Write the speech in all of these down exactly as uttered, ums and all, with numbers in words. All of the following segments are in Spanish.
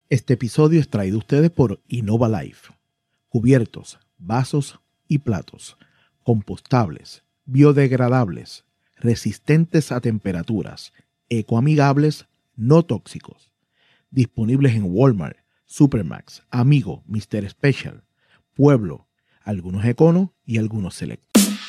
Este episodio es traído a ustedes por Innova Life. Cubiertos, vasos y platos, compostables, biodegradables, resistentes a temperaturas, ecoamigables, no tóxicos. Disponibles en Walmart, Supermax, Amigo, mister Special, Pueblo, algunos Econo y algunos Select.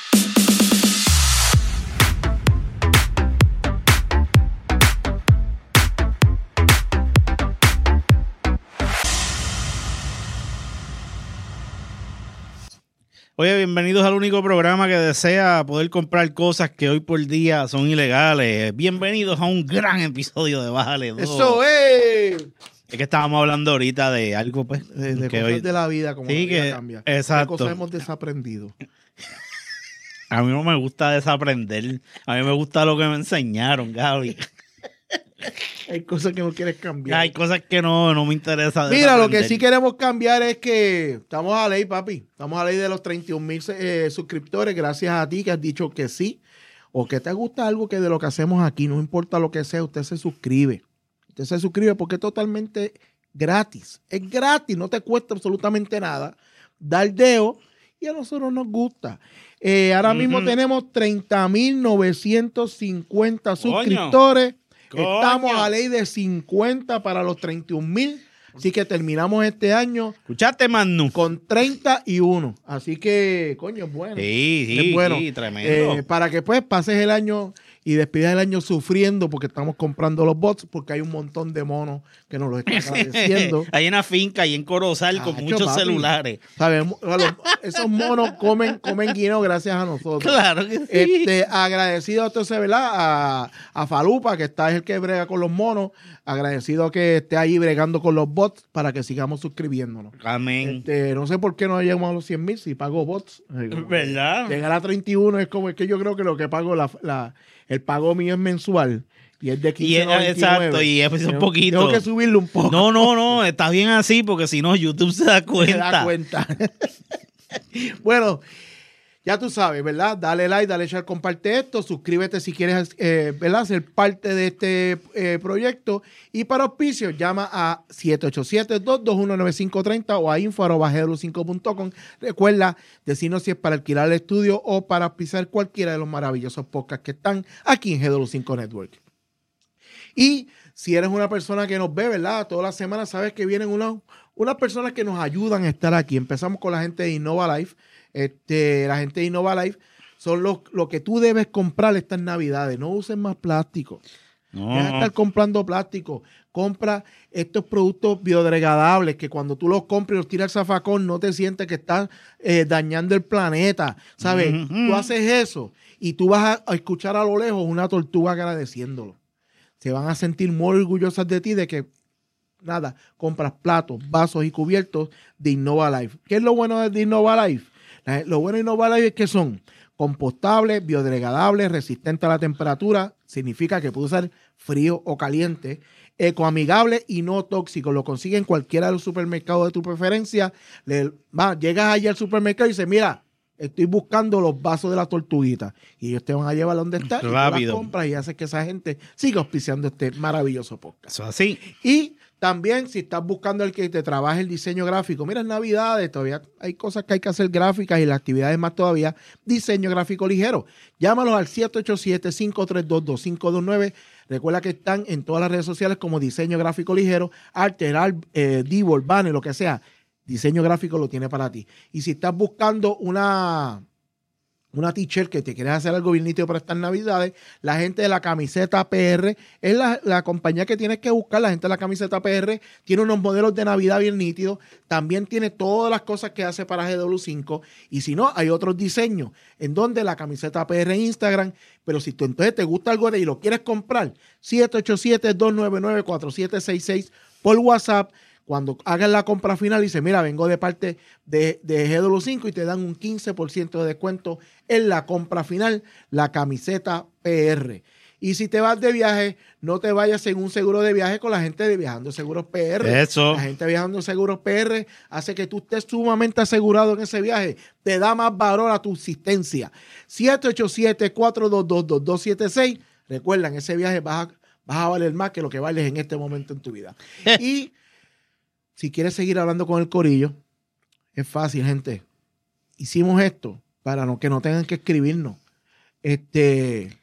Oye, bienvenidos al único programa que desea poder comprar cosas que hoy por día son ilegales. Bienvenidos a un gran episodio de Bájale dos. ¡Eso es! Es que estábamos hablando ahorita de algo, pues. De, de que cosas hoy... de la vida, como sí, la vida que, cambia. exacto. ¿Qué cosas hemos desaprendido? A mí no me gusta desaprender. A mí me gusta lo que me enseñaron, Gaby. Hay cosas que no quieres cambiar. Hay cosas que no, no me interesa desaprender. Mira, lo que sí queremos cambiar es que estamos a ley, papi. Estamos a ley de los treinta y un mil eh, suscriptores. Gracias a ti que has dicho que sí. O que te gusta algo que de lo que hacemos aquí. No importa lo que sea, usted se suscribe. Usted se suscribe porque es totalmente gratis. Es gratis, no te cuesta absolutamente nada. Da el dedo y a nosotros nos gusta. Eh, ahora uh-huh. mismo tenemos treinta mil novecientos cincuenta suscriptores. Coño. Estamos a ley de cincuenta para los treinta y un mil. Así que terminamos este año. ¿Escuchaste, Manu? Con treinta y uno. Así que, coño, es bueno. Sí, sí, es bueno. sí, tremendo. Eh, para que pues pases el año y despidas el año sufriendo porque estamos comprando los bots, porque hay un montón de monos que nos los están agradeciendo. Hay una finca ahí en Corozal ah, con muchos papi. celulares. Sabemos, esos monos comen, comen guineo gracias a nosotros. Claro que sí. Este, agradecido entonces, ¿verdad? A, a Falupa, que está es el que brega con los monos. Agradecido que esté ahí bregando con los bots para que sigamos suscribiéndonos. Amén. Este, no sé por qué no llegamos a los cien mil si pago bots. ¿Verdad? Llegar a treinta y uno es como, es que yo creo que lo que pago, la, la, el pago mío es mensual. Y es de quince y es, exacto, y es un poquito. Tengo que subirlo un poco. No, no, no, está bien así porque si no YouTube se da cuenta. Se da cuenta. Bueno, ya tú sabes, ¿verdad? Dale like, dale share, comparte esto, suscríbete si quieres, eh, ¿verdad? Ser parte de este eh, proyecto. Y para auspicios, llama a siete ocho siete, dos dos uno, nueve cinco tres cero o a info arroba g w cinco punto com. Recuerda decirnos si es para alquilar el estudio o para auspiciar cualquiera de los maravillosos podcasts que están aquí en G W cinco Network. Y si eres una persona que nos ve, ¿verdad? Todas las semanas sabes que vienen unas, unas personas que nos ayudan a estar aquí. Empezamos con la gente de Innova Life. Este, la gente de Innova Life son los, lo que tú debes comprar estas navidades. No uses más plástico. No. Deja de estar comprando plástico. Compra estos productos biodegradables que cuando tú los compras y los tiras al zafacón no te sientes que estás eh, dañando el planeta. ¿Sabes? Uh-huh. Tú haces eso y tú vas a, a escuchar a lo lejos una tortuga agradeciéndolo. Se van a sentir muy orgullosas de ti de que, nada, compras platos, vasos y cubiertos de Innova Life. ¿Qué es lo bueno de Innova Life? Lo bueno de Innova Life es que son compostables, biodegradables, resistentes a la temperatura, significa que puede usar frío o caliente, ecoamigables y no tóxicos. Lo consiguen en cualquiera de los supermercados de tu preferencia. Le, va, llegas allí al supermercado y dices, mira, estoy buscando los vasos de la tortuguita. Y ellos te van a llevar donde está. Rápido. Y tú las compras y haces que esa gente siga auspiciando este maravilloso podcast. Eso así. Y también, si estás buscando el que te trabaje el diseño gráfico, mira, en Navidades todavía hay cosas que hay que hacer gráficas y las actividades más todavía, diseño gráfico ligero. Llámalos al siete ocho siete, cinco tres dos, dos cinco dos nueve. Recuerda que están en todas las redes sociales como diseño gráfico ligero, Arteral, eh, Divol, Banner, lo que sea. Diseño gráfico lo tiene para ti. Y si estás buscando una, una t-shirt que te quieres hacer algo bien nítido para estas navidades, la gente de la camiseta P R es la, la compañía que tienes que buscar. La gente de la camiseta P R tiene unos modelos de Navidad bien nítidos. También tiene todas las cosas que hace para G W cinco. Y si no, hay otros diseños en donde la camiseta P R en Instagram. Pero si tú entonces te gusta algo de y lo quieres comprar, siete ocho siete, dos nueve nueve, cuatro siete seis seis por WhatsApp. Cuando hagan la compra final, dice, mira, vengo de parte de, de G W cinco y te dan un quince por ciento de descuento en la compra final, la camiseta P R. Y si te vas de viaje, no te vayas en un seguro de viaje con la gente de Viajando Seguros P R. Eso. La gente de Viajando Seguros P R hace que tú estés sumamente asegurado en ese viaje. Te da más valor a tu asistencia. siete ocho siete, cuatro dos dos, dos dos siete seis. Recuerda, en ese viaje vas a, vas a valer más que lo que vales en este momento en tu vida. Y si quieres seguir hablando con el corillo, es fácil, gente. Hicimos esto para no, que no tengan que escribirnos. Este,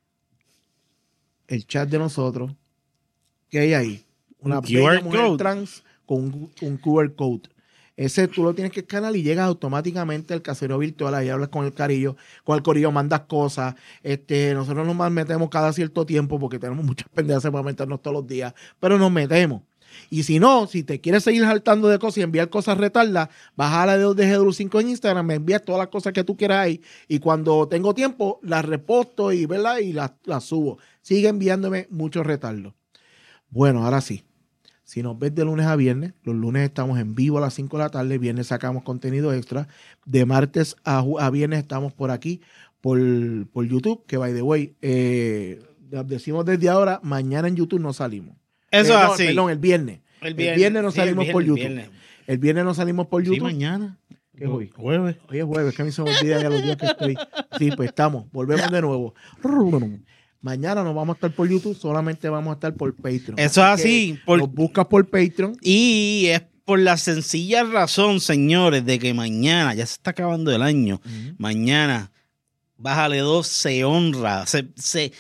el chat de nosotros, ¿qué hay ahí? Una bella mujer trans con un, un Q R code. Ese tú lo tienes que escanear y llegas automáticamente al caserío virtual. Ahí hablas con el carillo, con el corillo, mandas cosas. Este, nosotros nos metemos cada cierto tiempo porque tenemos muchas pendejas para meternos todos los días, pero nos metemos. Y si no, si te quieres seguir saltando de cosas y enviar cosas retardas, baja la de G W cinco en Instagram, me envías todas las cosas que tú quieras ahí. Y cuando tengo tiempo, las reposto y, ¿verdad? y las, las subo. Sigue enviándome muchos retardos. Bueno, ahora sí. Si nos ves de lunes a viernes, los lunes estamos en vivo a las cinco de la tarde, viernes sacamos contenido extra. De martes a, a viernes estamos por aquí, por, por YouTube, que by the way, eh, decimos desde ahora, mañana en YouTube no salimos. Eso eh, es no, así. Perdón, el viernes. El viernes, el viernes no sí, salimos viernes, por YouTube. El viernes. el viernes no salimos por YouTube. Sí, mañana. ¿Qué es hoy? Jueves. Hoy es jueves, que a mí se me olvida ya los días que estoy. Sí, pues estamos, volvemos de nuevo. Mañana no vamos a estar por YouTube, solamente vamos a estar por Patreon. Eso es así. Por... Nos buscas por Patreon. Y es por la sencilla razón, señores, de que mañana, ya se está acabando el año, uh-huh. mañana, Bájale dos se honra, se, se,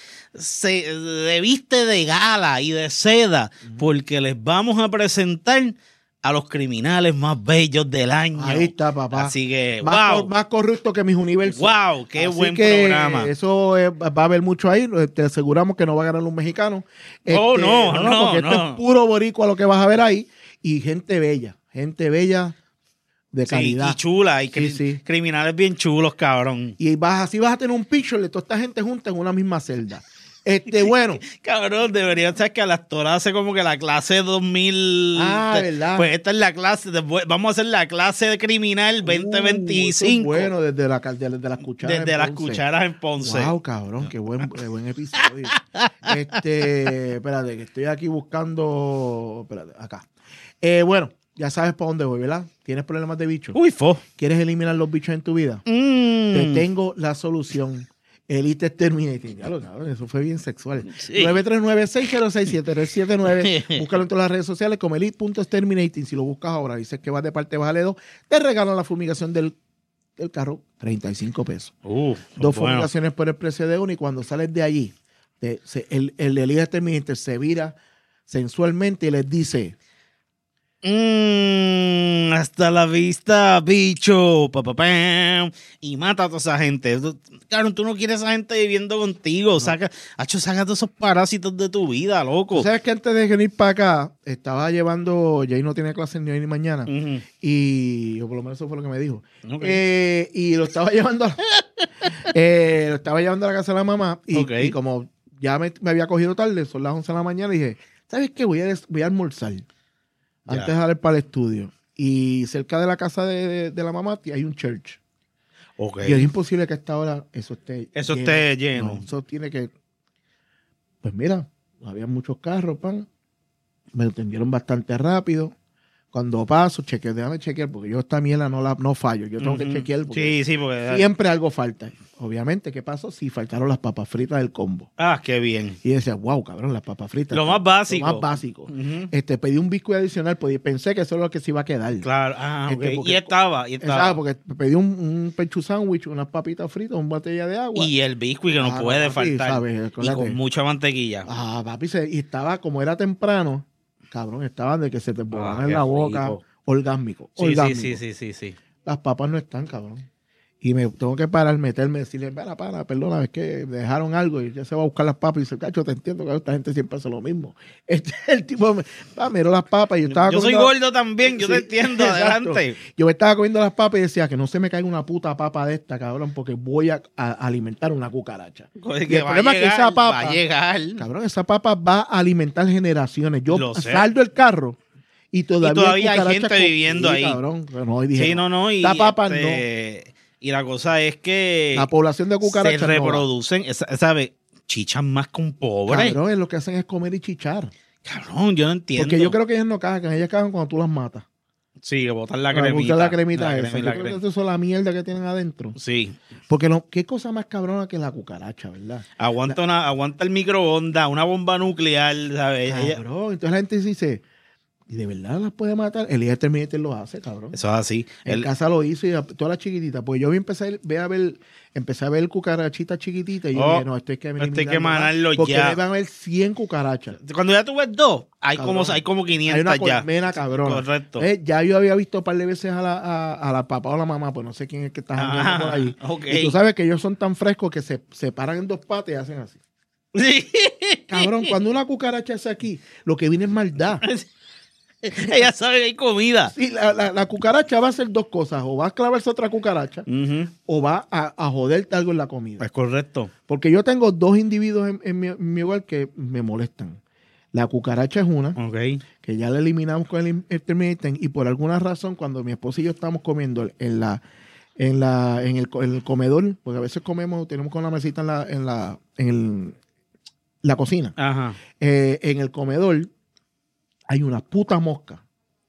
se viste de gala y de seda, uh-huh. porque les vamos a presentar a los criminales más bellos del año. Ahí está, papá. Así que, más, wow. Cor, más corrupto que mis universos. Wow, qué Así buen que programa. Eso es, va a haber mucho ahí. Te aseguramos que no va a ganar un mexicano. Oh, este, no, no, no, porque no. esto es puro boricua lo que vas a ver ahí. Y gente bella, gente bella de calidad. Sí, y chula, y sí, cri- sí. criminales bien chulos, cabrón. Y vas, así vas a tener un picture de toda esta gente junta en una misma celda. Este, bueno. Cabrón, debería ser que a la actora hace como que la clase dos mil. Ah, ¿verdad? Pues esta es la clase, después vamos a hacer la clase de criminal veinte veinticinco. Uh, bueno, desde, la, desde, desde las cucharas Desde las cucharas en Ponce. Wow, cabrón, qué buen, qué buen episodio. este, espérate, que estoy aquí buscando. Espérate, acá. Eh, bueno, ya sabes para dónde voy, ¿verdad? ¿Tienes problemas de bichos? Uy, fo. ¿Quieres eliminar los bichos en tu vida? Mm. Te tengo la solución. Elite Exterminating. Ya lo cabrón, eso fue bien sexual. Sí. nueve tres nueve, seis cero seis, siete tres siete nueve. Búscalo en todas las redes sociales como elite punto exterminating. Si lo buscas ahora, dices que vas de parte de Bájale dos, te regalan la fumigación del, del carro, treinta y cinco pesos. Uh, Dos bueno. fumigaciones por el precio de uno y cuando sales de allí, te, se, el, el Elite Exterminator se vira sensualmente y les dice... Mm, hasta la vista, bicho. Pa, pa, pa, y mata a toda esa gente. Claro, tú no quieres a esa gente viviendo contigo. No. Saca, hacho, saca todos esos parásitos de tu vida, loco. ¿Tú sabes que antes de venir para acá, estaba llevando, Jay no tiene clases ni hoy ni mañana, uh-huh. y o por lo menos eso fue lo que me dijo. Okay. Eh, y lo estaba llevando a, eh, lo estaba llevando a la casa de la mamá, y, okay. y como ya me, me había cogido tarde, son las once de la mañana, y dije, ¿sabes qué? Voy a, voy a almorzar. Antes yeah. de salir para el estudio. Y cerca de la casa de, de, de la mamá hay un church. Okay. Y es imposible que a esta hora eso esté eso lleno. esté lleno. No, eso tiene que... Pues mira, había muchos carros, pan. Me atendieron bastante rápido. Cuando paso, chequeo, déjame chequear, porque yo esta mierda no la no fallo. Yo tengo uh-huh. que chequear porque, sí, sí, porque siempre algo falta. Obviamente, ¿qué pasó? Sí, faltaron las papas fritas del combo. Ah, qué bien. Y decía, wow, cabrón, las papas fritas. Lo más básico. Lo más básico. Uh-huh. Este, pedí un biscuit adicional, pues, pensé que eso era lo que se iba a quedar. Claro, ah, este, okay. porque, y estaba, y estaba. Exacto, porque pedí un, un pechu sándwich, unas papitas fritas, una botella de agua. Y el biscuit que no ah, puede papi, faltar. ¿Sabes? Y con mucha mantequilla. Ah, papi, se, y estaba, como era temprano, cabrón, estaban de que se te borraban ah, en la boca. Rico. Orgásmico, sí, orgásmico. Sí, sí, sí, sí, sí. Las papas no están, cabrón. Y me tengo que parar, meterme, decirle, para, para, perdona, es que dejaron algo y ya se va a buscar las papas. Y dice, cacho, te entiendo que esta gente siempre hace lo mismo. Este, el tipo me ah, miró las papas y yo estaba Yo comiendo, soy gordo también, yo sí, te entiendo, adelante. Yo me estaba comiendo las papas y decía que no se me caiga una puta papa de esta, cabrón, porque voy a, a alimentar una cucaracha. Pues y el problema es que esa papa, va a llegar. Cabrón, esa papa va a alimentar generaciones. Yo saldo el carro. Y todavía, y todavía hay gente con... viviendo sí, ahí. Cabrón, no, dije, sí, no, no. Y, papa, este, no. y la cosa es que la población de cucarachas se reproducen, no ¿sabes? Chichan más que un pobre. Cabrón, lo que hacen es comer y chichar. Cabrón, yo no entiendo. Porque yo creo que ellas no cagan, ellas cagan cuando tú las matas. Sí, que botan la cremita. Botan la cremita la esa. crema, yo creo que eso es la mierda que tienen adentro. Sí. Porque no, qué cosa más cabrona que la cucaracha, ¿verdad? Aguanta, la... una, aguanta el microondas, una bomba nuclear, ¿sabes? Cabrón, entonces la gente dice... Y de verdad las puede matar. Elías Terminator lo hace, cabrón. Eso es así. En El- casa lo hizo y a todas las chiquititas. Pues yo vi empecé a, ve a ver, empecé a ver cucarachitas chiquititas y yo Oh, dije, no, esto hay que esto hay que eliminarlo más, mandarlo porque ya. deben haber cien cucarachas. Cuando ya tú ves dos, hay, Cabrón. como, hay como Hay quinientas una ya. colmena, cabrón. Correcto. Eh, ya yo había visto un par de veces a la, a, a la papá o la mamá, pues no sé quién es que está jangueando Ah, por ahí. ok. Y tú sabes que ellos son tan frescos que se, se paran en dos patas y hacen así. Sí. Cabrón, cuando una cucaracha hace aquí, lo que viene es maldad. Ella sabe que hay comida. Sí, la, la, la cucaracha va a hacer dos cosas. O va a clavarse otra cucaracha Ujú. o va a, a joderte algo en la comida. Es correcto. Porque yo tengo dos individuos en, en mi, en mi hogar que me molestan. La cucaracha es una, Ok. que ya la eliminamos con el intermittent, y por alguna razón cuando mi esposa y yo estamos comiendo en la en la en el, co- en el comedor, porque a veces comemos, tenemos con la mesita en la en la en el- la cocina, Ajá. eh, en el comedor hay una puta mosca.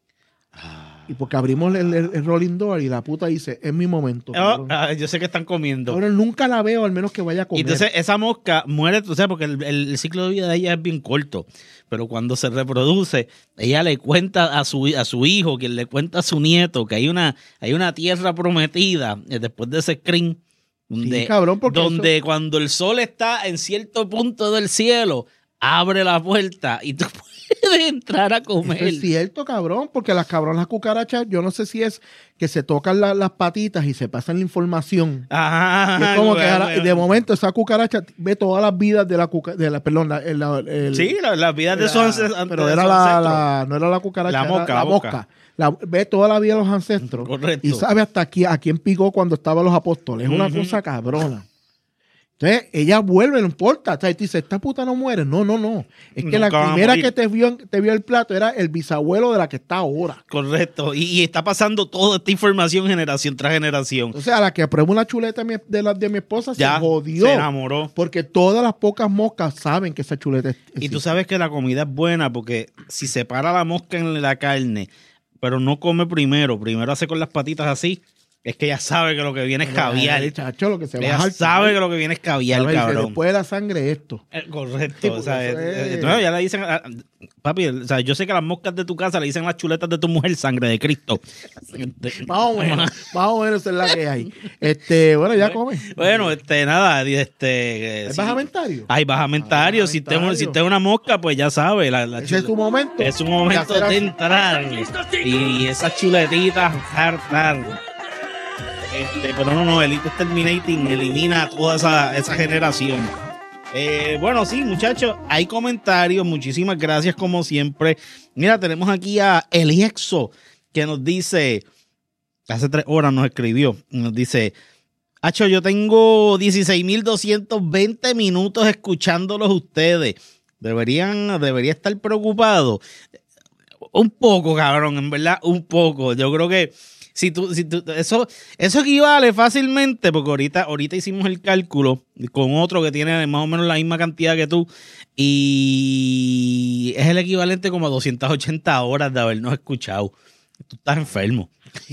Ah. Y porque abrimos el, el- el rolling door y la puta dice, es mi momento. Oh, cabrón. ah, yo sé que están comiendo. Cabrón, nunca la veo, al menos que vaya a Y comer. entonces esa mosca muere, tú sabes, porque el, el- el ciclo de vida de ella es bien corto. Pero cuando se reproduce, ella le cuenta a su, a su hijo, quien le cuenta a su nieto, que hay una, hay una tierra prometida eh, después de ese screen, donde, Sí, cabrón, porque donde cuando el sol está en cierto punto del cielo, abre la puerta y tú puedes entrar a Eso comer. es cierto, cabrón, porque las cabronas las cucarachas, yo no sé si es que se tocan la- las patitas y se pasan la información. Ajá, Y es como que bueno, ahora, bueno. de momento esa cucaracha ve todas las vidas de la cuca, de la, perdón, la, el- la- el- Sí, la- las vidas de la- sus ancestros. pero era la, la- no era la cucaracha, La era mosca, la la mosca. mosca. La- ve toda la vida de los ancestros. Correcto. Y sabe hasta aquí, a quién picó cuando estaban los apóstoles. Es una Ujú. cosa cabrona. Entonces, ella vuelve, no importa. O sea, y tú dices, esta puta no muere. No, no, no. Es que Nunca la va a primera morir. que te vio, te vio el plato era el bisabuelo de la que está ahora. Correcto. Y, y está pasando toda esta información generación tras generación. Entonces, a la que prueba una chuleta de mi, de la, de mi esposa, Ya se jodió. se enamoró. Porque todas las pocas moscas saben que esa chuleta es. Y tú sabes que la comida es buena porque si separa la mosca en la carne, pero no come primero, primero hace con las patitas así, es que ella sabe que lo que viene es caviar. El chacho, lo que se va a Ella dejar sabe que lo que viene es caviar, Dice, cabrón. después de la sangre esto. Eh, Correcto. Sí, o porque sea, eso eh, es- eh, no, ya le dicen, ah, papi, o sea, yo sé que las moscas de tu casa le dicen las chuletas de tu mujer sangre de Cristo. Más o menos, más o menos es la que hay. Este, bueno, ya come. Bueno, este, nada, este... ¿Es sí. basamentario? Hay basamentario. Ah, Si usted, si basamentario. usted es una mosca, pues ya sabe. La, la Ese es chule- tu momento. Es un momento hacer de así. entrar. Y, y esas chuletitas, hartar. Este, pero no, no, Elite Terminating elimina a toda esa, esa generación. Eh, bueno, sí, muchachos, hay comentarios. Muchísimas gracias, como siempre. Mira, tenemos aquí a Eliexo, que nos dice, hace tres horas nos escribió, nos dice, Hacho, yo tengo dieciséis mil doscientos veinte minutos escuchándolos ustedes. Deberían, debería estar preocupado. Un poco, cabrón, en verdad, un poco. Yo creo que si tú, si tú, eso, eso equivale fácilmente, porque ahorita, ahorita hicimos el cálculo con otro que tiene más o menos la misma cantidad que tú, y es el equivalente como a doscientas ochenta horas de habernos escuchado. Tú estás enfermo.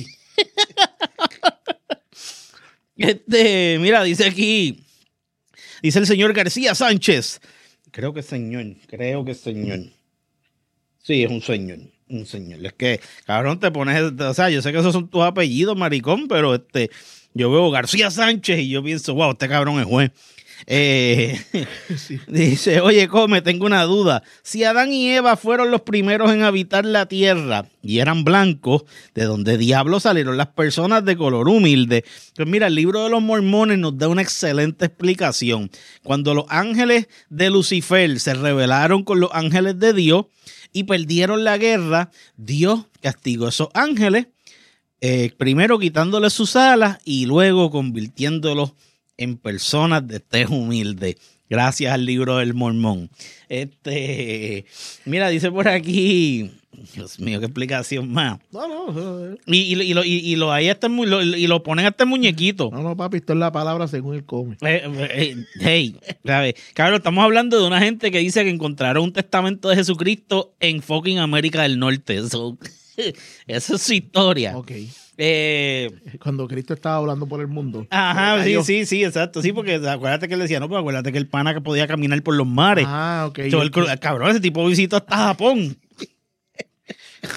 Este, mira, dice aquí, dice el señor García Sánchez. Creo que es señor, creo que es señor. Sí, es un señor, un señor. Es que, cabrón, te pones, o sea, yo sé que esos son tus apellidos, maricón, pero este, yo veo García Sánchez y yo pienso, wow, este cabrón es juez. Eh, Sí. Dice, oye, come, tengo una duda. Si Adán y Eva fueron los primeros en habitar la tierra y eran blancos, ¿de dónde diablos salieron las personas de color humilde? Pues mira, el libro de los Mormones nos da una excelente explicación. Cuando los ángeles de Lucifer se rebelaron con los ángeles de Dios y perdieron la guerra, Dios castigó a esos ángeles, eh, primero quitándoles sus alas y luego convirtiéndolos en personas de tez humilde, gracias al libro del Mormón. Este, mira, dice por aquí, Dios mío, qué explicación más. No, no, no, Y, y, y lo, y, y lo, ahí hasta el mu- lo, y lo ponen hasta el muñequito. no, papi, esto es la palabra según él come. Eh, eh, hey, ¿sabes? Cabrón, estamos hablando de una gente que dice que encontraron un testamento de Jesucristo en fucking América del Norte. Eso, esa es su historia. Ok. Eh, Cuando Cristo estaba hablando por el mundo. Ajá, sí, cayó. sí, sí, exacto. Sí, porque acuérdate que él decía, no, pues acuérdate que el pana que podía caminar por los mares. Ah, ok. Yo, el, cabrón, ese tipo visitó hasta Japón.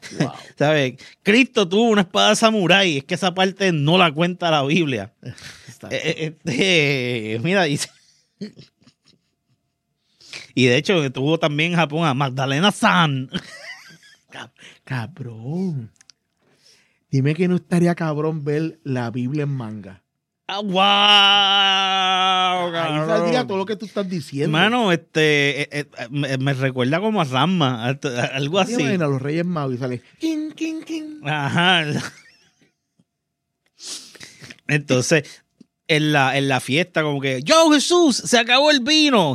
Wow. ¿Sabes? Cristo tuvo una espada samurái. Es que esa parte no la cuenta la Biblia. Eh, Este, mira, dice. Y de hecho, tuvo también en Japón a Magdalena San. Cabrón. Dime que no estaría cabrón ver la Biblia en manga. Ah, ¡Wow! Ahí saldría todo lo que tú estás diciendo. Mano, este, eh, eh, me, me recuerda como a Ranma, a- a- algo así. Imagina a los Reyes Magos y sale. King, king, king. Ajá. Entonces, en la, en la fiesta, como que, ¡Yo, Jesús! ¡Se acabó el vino!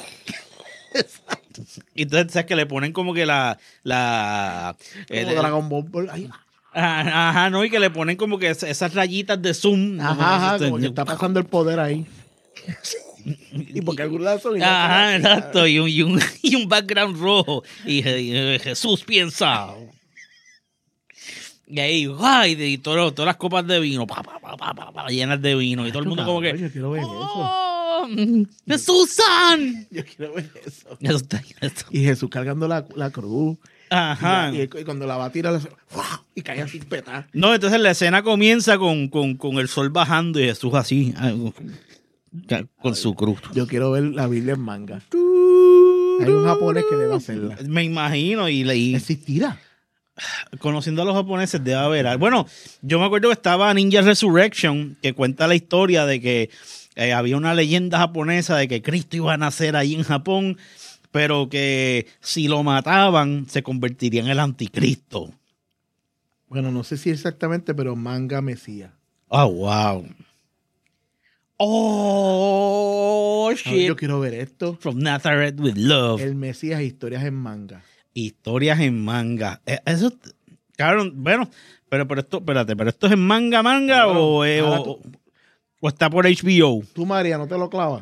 Y entonces, ¿sabes? Que le ponen como que la... la Como el- el- Dragon Ball. Ay, ajá, ajá, ¿no? Y que le ponen como que es- esas rayitas de zoom. ajá, ajá, Como- como que está pasando el poder ahí. Y porque algunos la son. Ajá, exacto. Y un, y un, y un background rojo. Y, Je- Jesús piensa. Y ahí, ay, y todo- todas las copas de vino, pa, pa, pa, pa, pa, pa, llenas de vino. Y todo el mundo como que, Yo quiero ver eso. ¡Oh, Jesús san! Yo quiero ver eso. Eso está eso. Y Jesús cargando la, la cruz. Ajá. Y, la- y cuando la va a tirar, le hace, ¡fua! Y cae así peta. No, entonces la escena comienza con, con, con el sol bajando y Jesús así, ah, con su cruz. Yo quiero ver la Biblia en manga. Hay un japonés que debe hacerla. Me imagino y leí. ¿Existirá? Conociendo a los japoneses debe haber algo. Bueno, yo me acuerdo que estaba Ninja Resurrection, que cuenta la historia de que eh, había una leyenda japonesa de que Cristo iba a nacer ahí en Japón, pero que si lo mataban se convertiría en el anticristo. Bueno, no sé si exactamente, pero manga Mesías. Oh, wow. Oh, A ver, shit. yo quiero ver esto. From Nazareth with love. El Mesías, historias en manga. Historias en manga. Eh, Eso, claro, bueno, pero, pero esto, espérate, pero esto es en manga, manga Claro, o, eh, ahora o, tú- o está por H B O. Tú, María, ¿no te lo clavas?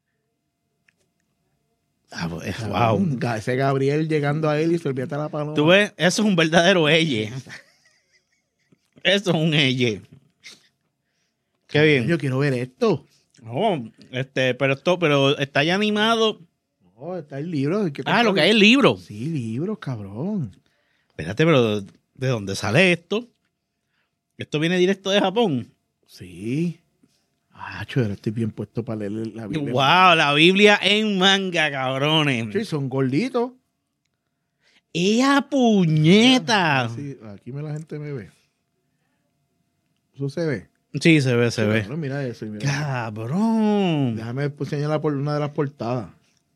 Ah, pues, wow. Cabrón, Ga- ese Gabriel llegando a él y se olvídate la paloma. Tú ves, eso es un verdadero elle. Eso es un elle. Qué bien. Yo quiero ver esto. No, este, pero esto, pero está ya animado. No, está el libro. hay que Ah, lo comprar- que hay es el libro. Sí, libros, cabrón. Espérate, pero ¿de dónde sale esto? Esto viene directo de Japón. Sí. Ah, chulo, estoy bien puesto para leer la Biblia. Wow, la Biblia en manga, cabrones. Sí, son gorditos. ¡Ella puñeta! Sí, aquí me la gente me ve. Eso se ve. Sí, se ve, se ve. Cabrón, mira eso. y mira. Cabrón. Déjame pues, señalar por una de las portadas.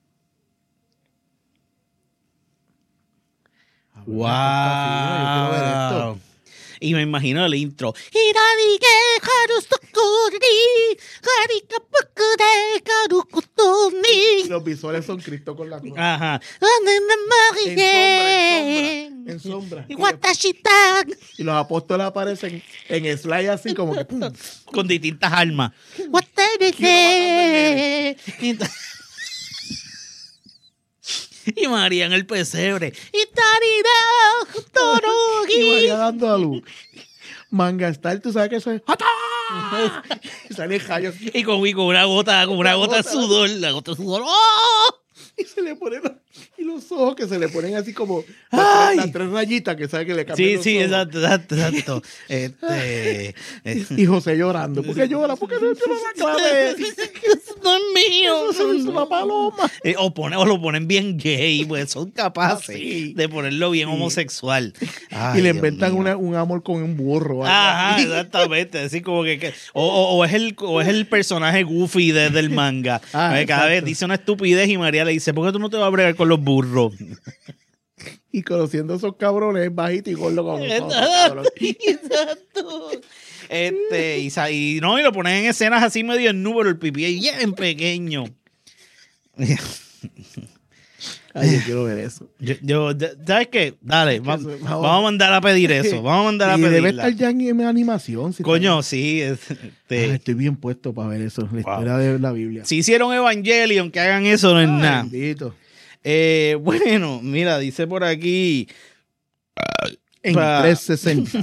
Ah, bueno, esto está fino, yo quiero ver Wow. esto. Y me imagino el intro. Y los visuales son Cristo con la cruz. Ajá. En sombra. En sombra. Y, Watashita. y los apóstoles aparecen en slide así como que pum. Con distintas armas. Y María en el pesebre. Y Y María dando a luz. Manga Star, tú sabes que eso es. ¡Ata! Y sale Jayo así, Y con, y con una gota, con una Una gota de gota. sudor. La gota de sudor. ¡Oh! y se le ponen los, y los ojos que se le ponen así como ¡Ay! las, tres, las tres rayitas que sabe que le cambian Sí, los sí, ojos. exacto, exacto, exacto. Este, eh, Y José llorando. ¿Por qué llora? ¿Por qué no tiene la clave? Eso no es mío. Eso es una paloma. Eh, o, pone- o lo ponen bien gay, pues son capaces Ah, sí. de ponerlo bien homosexual. Ay, y le Dios inventan mío. una- un amor con un burro. algo Ajá, así. exactamente. Así como que, que- o, o- o es el, o es el personaje goofy de- del manga. Ah, Eh, Cada vez exacto. dice una estupidez y María le dice, ¿por qué tú no te vas a bregar con los burros? Y conociendo a esos cabrones, es bajito y gordo como nosotros, cabrón. Exacto. Este, y, sa- y no, y lo ponen en escenas así medio en número, el pipí es bien pequeño. Ay, yo quiero ver eso. Yo, yo- ¿sabes qué? Dale, va- eso, vamos, vamos. a mandar a pedir eso. Vamos a mandar a Y debe pedirla. estar ya en, en animación. si Coño, está- sí. es- Ay, este, estoy bien puesto para ver eso. La historia de la Biblia. si hicieron Evangelion, que hagan eso no es Ay, nada. bendito. Eh, bueno, mira, dice por aquí, En Pa- trescientos sesenta.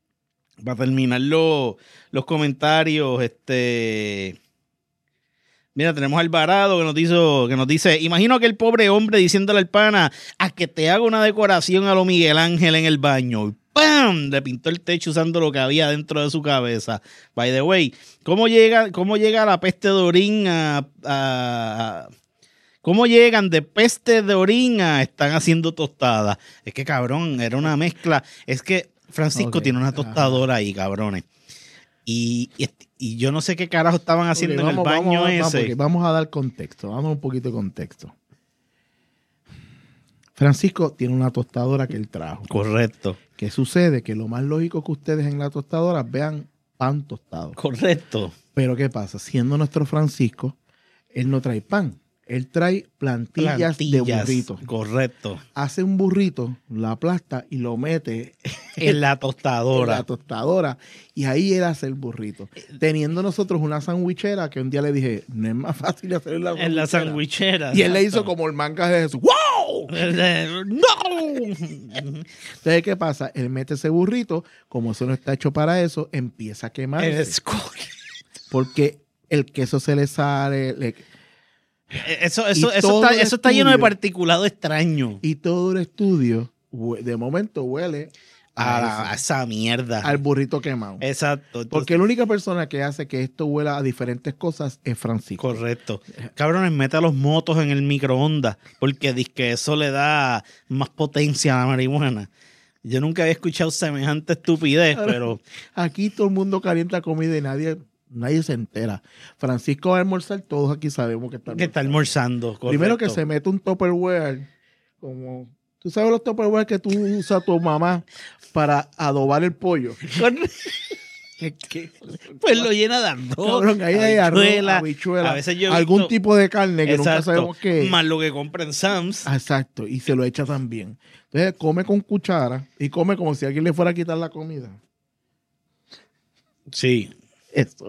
para terminar lo- los comentarios, este... Mira, tenemos a Alvarado que nos, dice, que nos dice, imagino que el pobre hombre diciéndole al pana, a que te haga una decoración a lo Miguel Ángel en el baño. ¡Pam! Le pintó el techo usando lo que había dentro de su cabeza. By the way, ¿cómo llega, cómo llega la peste de orín a, a, a... ¿Cómo llegan de peste de orín a están haciendo tostadas? Es que, cabrón, era una mezcla. Es que Francisco okay. tiene una tostadora ahí, cabrones. Y, y, y yo no sé qué carajo estaban haciendo okay, vamos, en el baño vamos, ese. Vamos, vamos a dar contexto, vamos un poquito de contexto. Francisco tiene una tostadora que él trajo. Correcto. ¿Qué sucede? Que lo más lógico que ustedes en la tostadora vean pan tostado. Correcto. Pero ¿qué pasa? Siendo nuestro Francisco, él no trae pan. Él trae plantillas, plantillas de burritos. Correcto. Hace un burrito, lo aplasta y lo mete en la tostadora. En la tostadora. Y ahí él hace el burrito. Teniendo nosotros una sandwichera que un día le dije, no es más fácil hacer en la sandwichera. En la sandwichera. Y él le hizo como el manga de Jesús. ¡Wow! ¡No! Entonces, ¿qué pasa? Él mete ese burrito, como eso no está hecho para eso, empieza a quemarse. Es porque el queso se le sale... Le, Eso, eso, eso, está, eso está lleno de particulado extraño. Y todo el estudio, de momento, huele a, a, a esa mierda. Al burrito quemado. Exacto. Entonces, porque la única persona que hace que esto huela a diferentes cosas es Francisco. Correcto. Cabrones, meta los motos en el microondas, porque dice que eso le da más potencia a la marihuana. Yo nunca había escuchado semejante estupidez, ahora, pero... Aquí todo el mundo calienta comida y nadie... Nadie se entera. Francisco va a almorzar, todos aquí sabemos que está almorzando. Que está almorzando, correcto. Primero que se mete un Tupperware, como... ¿Tú sabes los Tupperware que tú usas tu mamá para adobar el pollo? ¿Qué? Pues lo llena de arroz, Cabrón, ahí hay arroz, habichuela, a veces yo algún visto, tipo de carne que exacto, nunca sabemos qué es. Más lo que compra en Sam's. Exacto, y se lo echa también. Entonces come con cuchara y come como si alguien le fuera a quitar la comida. Sí. Eso.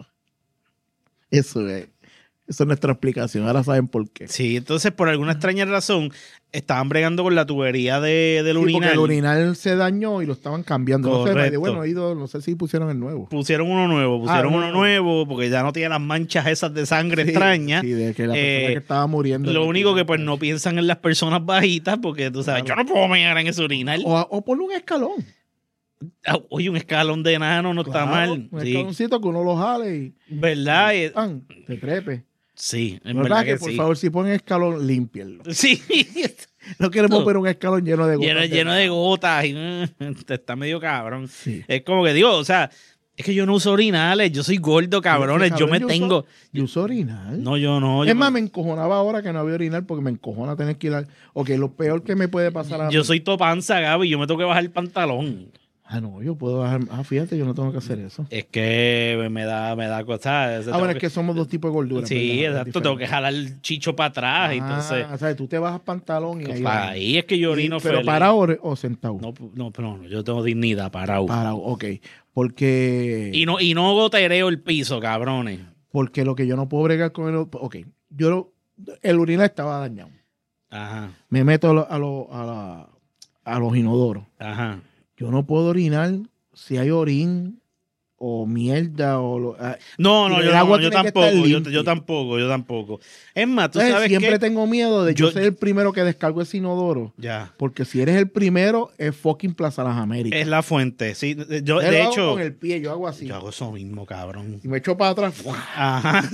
Eso es. Esa es nuestra explicación. Ahora saben por qué. Sí, entonces por alguna extraña razón estaban bregando con la tubería de, del sí, urinal. Porque el urinal se dañó y lo estaban cambiando. Correcto. No sé, bueno, he ido, no sé si pusieron el nuevo. Pusieron uno nuevo, pusieron ah, uno no. nuevo porque ya no tiene las manchas esas de sangre sí, extrañas. Sí, de que la persona eh, que estaba muriendo. Lo único que pues no piensan en las personas bajitas porque tú sabes, claro. Yo no puedo mear en ese urinal. O, o ponle un escalón. Oye, un escalón de enano no claro, está mal. Un sí. escaloncito que uno lo jale y... ¿Verdad? Y, pan, te trepe. Sí, en verdad, verdad que, que por sí. favor, si ponen escalón, límpienlo. Sí. No queremos no. ver un escalón lleno de gotas. Lleno, de, lleno de gotas. Y, uh, está medio cabrón. Sí. Es como que digo, o sea, es que yo no uso orinales. Yo soy gordo, cabrones. Cabrón, yo me yo tengo... Uso, yo uso orinal. No, yo no. Es yo más, me... me encojonaba ahora que no había orinal porque me encojona tener que ir al... Ok, lo peor que me puede pasar a Yo mí. soy topanza, Gaby. Yo me tengo que bajar el pantalón. Ah, no, yo puedo bajar. Ah, fíjate, yo no tengo que hacer eso. Es que me da, me da cosas. Ah, bueno, es que somos dos tipos de gordura. Sí, ¿verdad? Exacto. Tengo que jalar el chicho para atrás. Ah, entonces... o sea, tú te bajas pantalón y ahí. Ahí es que yo orino y, ¿Pero feliz. Parado o, o sentado? No, no, no, yo tengo dignidad, parado. Parado, ok. Porque. Y no, y no gotereo el piso, cabrones. Porque lo que yo no puedo bregar con el. Ok, yo. El urinal estaba dañado. Ajá. Me meto a, lo, a, lo, a, la, a los inodoros. Ajá. Yo no puedo orinar si hay orín o mierda o lo, ah, no, no, yo, no yo tampoco, yo, yo tampoco, yo tampoco. Es más, tú Entonces, sabes siempre que tengo miedo de yo, yo ser el primero que descargo ese inodoro. Ya. Porque si eres el primero, es fucking Plaza Las Américas. Es la fuente, sí. Yo, yo de lo hecho. Hago con el pie, yo hago así. Yo hago eso mismo, cabrón. Y me echo para atrás. Ajá.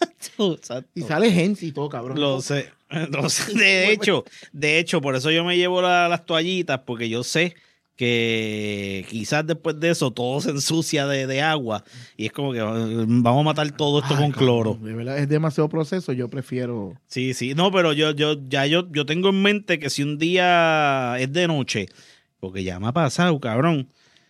Y sale gente y todo, cabrón. Lo sé. Lo sé. De hecho, de hecho, por eso yo me llevo la, las toallitas, porque yo sé que quizás después de eso todo se ensucia de, de agua y es como que vamos a matar todo esto. Ay, con cloro. Cabrón, de verdad es demasiado proceso, yo prefiero. Sí, sí, no, pero yo, yo, ya yo, yo tengo en mente que si un día es de noche, porque ya me ha pasado, cabrón,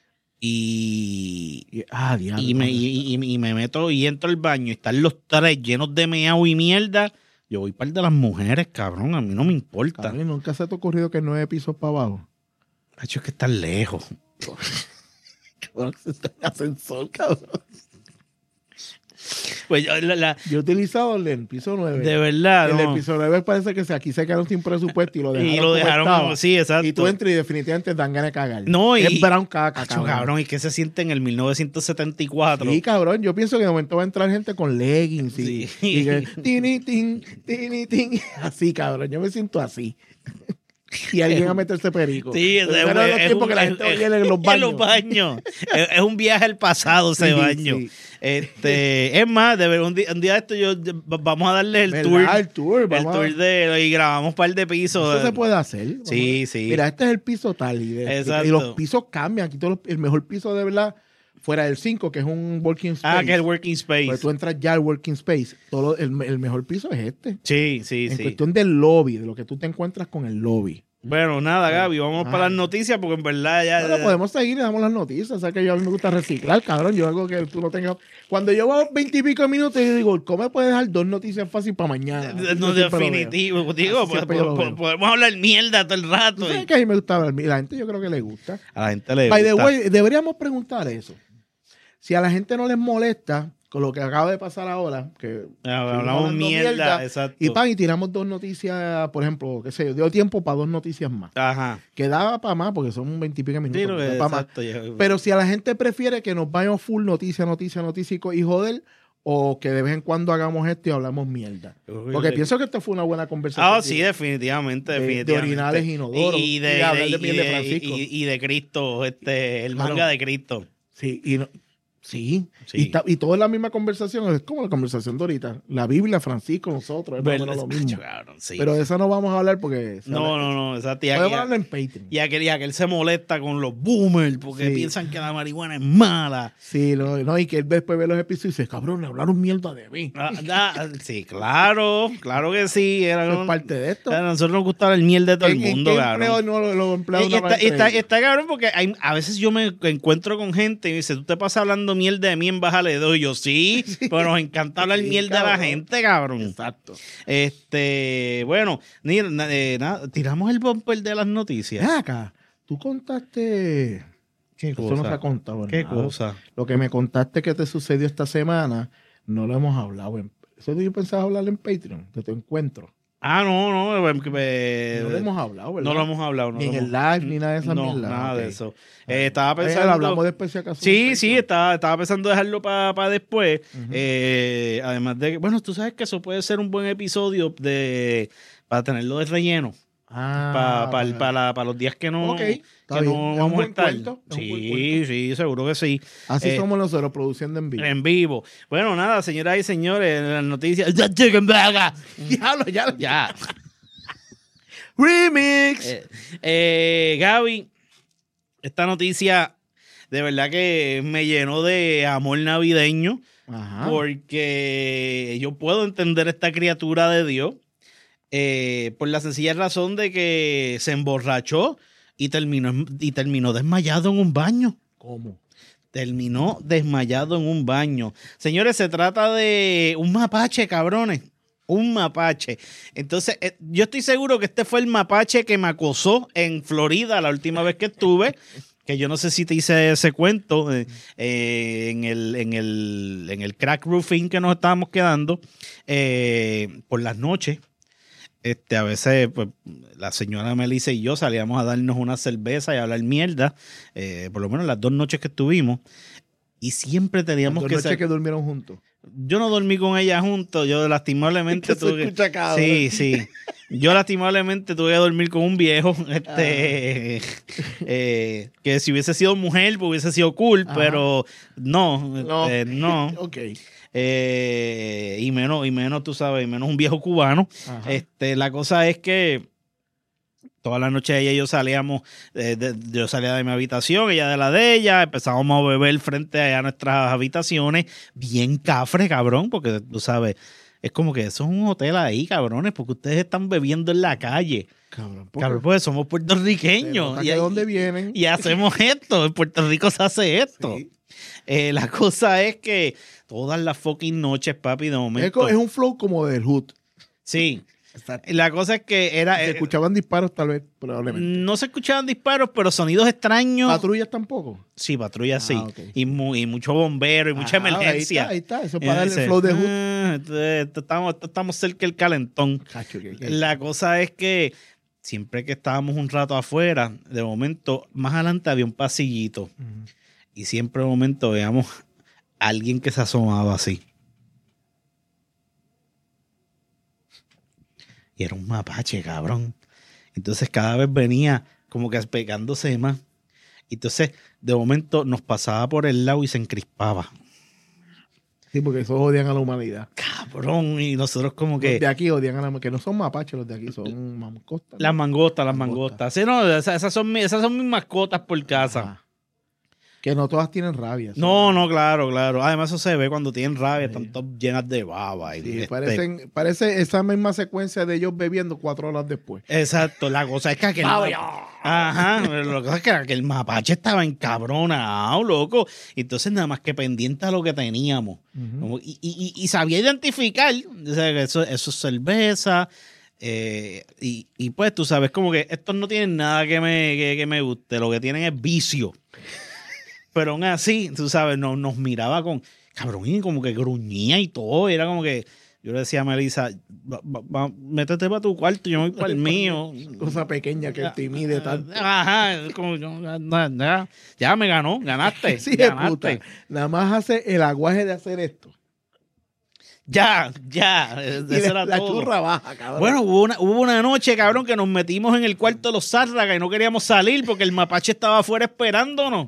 y, y, ah, diablo, y, me, y, y, y me meto y entro al baño y están los tres llenos de meao y mierda, yo voy para el de las mujeres, cabrón, a mí no me importa. Cabrón, ¿nunca se te ha ocurrido que nueve pisos para abajo? Hacho, es que están lejos. Cabrón, se está en ascensor, cabrón. Pues yo, la, la, yo he utilizado el del piso nueve. De verdad, El no. del piso nueve parece que se, aquí se quedaron sin presupuesto y lo dejaron. Y lo dejaron, como sí, exacto. Y tú entras y definitivamente dan ganas de cagar. No, es y... brown caca, Acho, cabrón. cabrón, ¿y qué se siente en el mil novecientos setenta y cuatro? Sí, cabrón. Yo pienso que de momento va a entrar gente con leggings y, Sí. y que tini, tin, tini, tin. Así, cabrón. Yo me siento así. Y alguien a meterse perico. Sí, es, Pero es, era los es tiempos un, que la es- gente es- oye en los baños. en los baños. es, es un viaje al pasado ese Sí, baño. sí. Este, es más, de ver, un, día, un día de esto yo, yo- vamos a darle el ¿Verdad? tour. El tour, El vamos a- tour de y grabamos un par de pisos. Eso se puede hacer. Vamos Sí, a- sí. Mira, este es el piso tal. Y, de- Exacto. y los pisos cambian. Aquí todo lo- el mejor piso de verdad, fuera del cinco, que es un working space. Ah, que es el working space. Pues tú entras ya al working space. Todo, el, el mejor piso es este. Sí, sí, En sí. cuestión del lobby, de lo que tú te encuentras con el lobby. Bueno, nada, Gaby, vamos Ah. para las noticias porque en verdad ya... Ahora podemos seguir y damos las noticias. O sea que yo a mí me gusta reciclar, cabrón. Yo algo que tú no tengas. Cuando yo voy veintipico minutos, yo digo, ¿cómo me puedes dejar dos noticias fácil para mañana? No, Yo siempre lo veo. definitivo. Digo, Así pues, siempre yo lo po- veo. podemos hablar mierda todo el rato. ¿Tú sabes y- que a mí me gusta hablar? La gente yo creo que le gusta. A la gente le By the gusta. way, deberíamos preguntar eso. Si a la gente no les molesta con lo que acaba de pasar ahora, que Ah, seguimos hablamos hablando mierda, exacto. y pan, y tiramos dos noticias, por ejemplo, qué sé yo, dio tiempo para dos noticias más. Ajá. Que daba para más, porque son veintipico minutos. Sí, lo pero que- da pa' más. exacto, ya- Pero si a la gente prefiere que nos vayamos full noticia, noticia, noticia y joder, o que de vez en cuando hagamos esto y hablamos mierda. Porque pienso que esta fue una buena conversación. Ah, sí, definitivamente, De- de definitivamente. orinales inodoros. Y, y de, Y hablar y- de piel y de Francisco. y- y de Cristo, este, el Claro. manga de Cristo. Sí, y no- sí. Sí. Y, está- y todo en la misma conversación, es como la conversación de ahorita. La Biblia, Francisco, nosotros, es más o menos lo mismo. Cabrón, sí. Pero de eso no vamos a hablar porque... se no, habla- no, no, exacto. Y Podemos aquel, hablarlo en Patreon. y, aquel, y aquel se molesta con los boomers porque Sí. piensan que la marihuana es mala. Sí, no, no, y que él después ve los episodios y dice, cabrón, le hablaron mierda de mí. Ah, ah, sí, claro, claro que sí. Era, Eso es parte de esto. a nosotros nos gustaba el miel de todo el ¿En- en mundo, qué cabrón. empleo no lo- los empleados Y no está, hablan entre está, ellos? está cabrón porque hay- a veces yo me encuentro con gente y me dice, tú te pasas hablando mierda de mí en Bájale dos. Y yo, sí, pero nos encanta hablar Sí, mierda de la cabrón. gente, cabrón. Exacto. Este, bueno, ni- na- eh, nada, tiramos el bumper de las noticias. Ven acá, tú contaste... ¿Qué Eso no se ha contado. ¿Qué nada. cosa? Lo que me contaste que te sucedió esta semana, no lo hemos hablado. En, eso yo pensaba hablar en Patreon, de tu encuentro. Ah, no, no, eh, eh, no lo hemos hablado, ¿verdad? no lo hemos hablado. No Ni lo en el hemos- live, ni nada de esa No, mierda. nada de Ok. eso. Eh, estaba Eh, pensando... lo hablamos después si acaso. Sí, en sí, Patreon. estaba, estaba pensando dejarlo para después. Ujú. Eh, además de que, bueno, tú sabes que eso puede ser un buen episodio de para tenerlo de relleno. Ah, Para los días que no, Ok, que está bien. no Es un vamos a buen estar. cuento, es un buen Sí, cuento. sí, seguro que sí. Así Eh, somos nosotros, produciendo en vivo. En vivo. Bueno, nada, señoras y señores, las noticias. ¡Ya, chicken burger! Diablo, ya. Ya. Remix. Eh, eh, Gaby, esta noticia de verdad que me llenó de amor navideño. Ajá. Porque yo puedo entender esta criatura de Dios eh, por la sencilla razón de que se emborrachó y terminó, y terminó desmayado en un baño. ¿Cómo? Terminó desmayado en un baño. Señores, se trata de un mapache, cabrones. Un mapache. Entonces, eh, yo estoy seguro que este fue el mapache que me acosó en Florida la última vez que estuve. Que yo no sé si te hice ese cuento eh, eh, en, el, en, el, en el crack roofing que nos estábamos quedando eh, por las noches. Este, a veces, pues, la señora Melissa y yo salíamos a darnos una cerveza y a hablar mierda, eh, por lo menos las dos noches que estuvimos, y siempre teníamos Dos que noches ser... que durmieron juntos. Yo no dormí con ella juntos, yo lastimablemente Es que se tuve escucha cabrón. Sí, sí. Yo lastimablemente tuve que dormir con un viejo, este, eh, que si hubiese sido mujer, pues hubiese sido cool, Ajá. pero no, No. este, no. Ok. Eh, y menos, y menos, tú sabes, y menos un viejo cubano. Ajá. Este, la cosa es que toda la noche ella y yo salíamos, eh, de- yo salía de mi habitación, ella de la de ella, empezábamos a beber frente a nuestras habitaciones, bien cafre, cabrón, porque tú sabes, es como que eso es un hotel ahí, cabrones, porque ustedes están bebiendo en la calle. Cabrón. ¿por Cabrón, qué? pues somos Se puertorriqueños. nota Y, que ¿De dónde vienen? y hacemos esto, en Puerto Rico se hace esto. Sí. Eh, la cosa es que todas las fucking noches, papi, de Es, momento... co- es un flow como del Hood. Sí, Exacto. La cosa es que era... Se eh, escuchaban disparos tal vez, probablemente. no se escuchaban disparos, pero sonidos extraños. ¿Patrullas tampoco? Sí, patrullas Ah, sí. ok. Y, mu- y mucho bombero y mucha Ah, emergencia. Ahí está, ahí está. Eso Y para darle dice, el flow de hood. "Ah, esto- esto estamos, esto estamos cerca del calentón". Cacho, que- que- La cosa es que siempre que estábamos un rato afuera, de momento, más adelante había un pasillito. Ujú. Y siempre de momento veamos a alguien que se asomaba así. Y era un mapache, cabrón. Entonces cada vez venía como que pegándose más. Entonces, de momento nos pasaba por el lado y se encrispaba. Sí, porque esos odian a la humanidad. Cabrón. Y nosotros como Los que... de aquí odian a la que no son mapaches los de aquí, son mangostas. Las mangostas, las Mangostas. mangostas. Sí, no, esas, esas son, mi- esas son mis mascotas por casa. Ajá. Que no todas tienen rabia. No, son- no, claro, claro. Además eso se ve cuando tienen rabia, Sí. están todas llenas de baba. Y Sí, este- parecen, parece esa misma secuencia de ellos bebiendo cuatro horas después. Exacto, la cosa es que aquel... Ajá, lo que pasa es que aquel mapache estaba encabronado, loco. Entonces nada más que pendiente a lo que teníamos. Ujú. Como- y, y- y sabía identificar, o sea, que eso, eso es cerveza. eh, y, y pues tú sabes, como que estos no tienen nada que me, que, que me guste, lo que tienen es vicio. Pero aún así, tú sabes, no, nos miraba con cabrón y como que gruñía y todo. Era como que yo le decía a Melissa, "Va- va- va, métete para tu cuarto, yo me voy para el mío". Cosa pequeña que te mide tanto. Ajá, como yo, ya, ya, ya me ganó, ganaste. Sí, de ganaste. puta. Nada más hace el aguaje de hacer esto. Ya, ya. Y Eso la, era la todo. churra baja, cabrón. Bueno, hubo una, hubo una noche, cabrón, que nos metimos en el cuarto de los Zárraga y no queríamos salir porque el mapache estaba afuera esperándonos.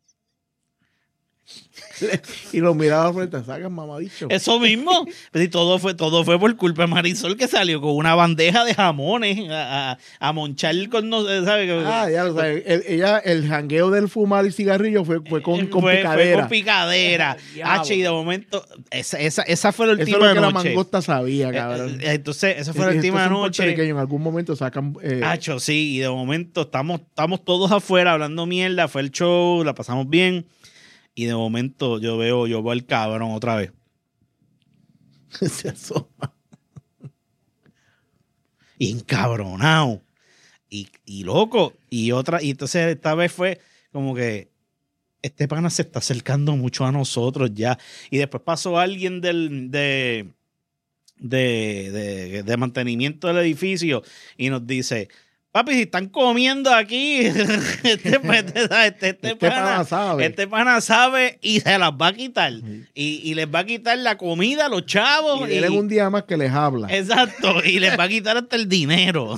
Y lo miraba frente, sacan mamadicho. Eso mismo. Pues, y todo fue, todo fue por culpa de Marisol, que salió con una bandeja de jamones a, a, a monchar con no ¿sabes? Ah, ya lo sabes. El, ella, el jangueo del fumar y cigarrillo fue, fue con, con fue, picadera. Fue con picadera. Diablo. H, y de momento, esa, esa, esa fue la Eso es última lo que la noche. mangosta sabía, cabrón. Eh, eh, Entonces, esa fue la Y última estos son noche. puertorriqueños, en algún momento sacan... Eh, Hacho, sí, y de momento estamos, estamos todos afuera hablando mierda, fue el show, la pasamos bien, y de momento yo veo, yo veo al cabrón otra vez. se asoma. Y encabronado. Y, y loco. Y otra, y entonces esta vez fue como que este pana se está acercando mucho a nosotros ya. Y después pasó alguien del, de, de, de, de mantenimiento del edificio y nos dice: papi, si están comiendo aquí, este, este, este, este pana, pana sabe. este pana sabe y se las va a quitar. Y, y les va a quitar la comida a los chavos. Y él un día más que les habla. Exacto, y les va a quitar hasta el dinero.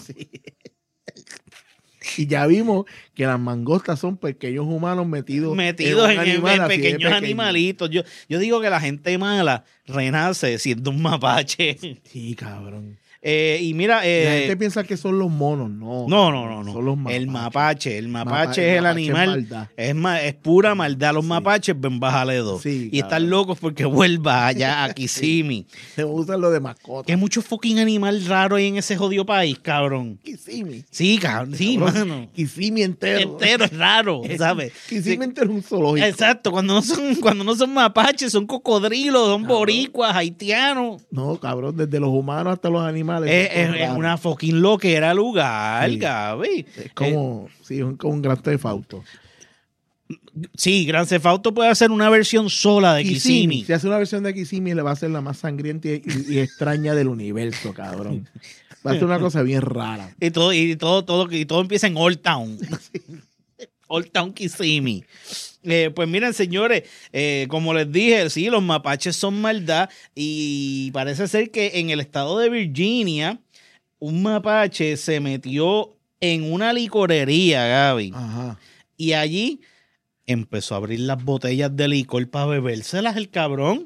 Y ya vimos que las mangostas son pequeños humanos metidos, Metidos en, un en- animal en así de pequeños pequeño. animalitos. Yo, yo digo que la gente mala renace siendo un mapache. Sí, cabrón. Eh, y mira, La eh, gente piensa que son los monos, no. no, no, no, no. Son los mapaches. El mapache, el mapache Mapa- es el el mapache es animal. maldad. Es, ma- es pura maldad. Los Sí. mapaches ven bájale dos. Sí, y están cabrón. locos porque vuelva allá a Kissimmee. Se usan lo de mascota. Que mucho fucking animal raro hay en ese jodido país, cabrón. Kissimmee. Sí, cabrón. Sí, Cabrón, mano. Kissimmee entero. Entero es raro, ¿sabes? Kissimmee entero es un zoológico. Exacto, cuando no son, cuando no son mapaches, son cocodrilos, son Cabrón. boricuas, haitianos. No, cabrón, desde los humanos hasta los animales. Es, son es- todos es raros. una fucking loquera lugar, Sí. Gaby. Es como, sí, es como un gran tefauto. Eh, sí, Gran Theft Auto puede hacer una versión sola de Kissimmee. Si hace una versión de Kissimmee, le va a ser la más sangrienta y, y extraña del universo, cabrón. Va a ser una cosa bien rara. Y todo, y todo, todo, y todo empieza en Old Town. Old Town Kissimmee. Eh, pues miren, señores, eh, como les dije, sí, los mapaches son maldad y parece ser que en el estado de Virginia un mapache se metió en una licorería, Gaby, Ajá. y allí empezó a abrir las botellas de licor para bebérselas el cabrón.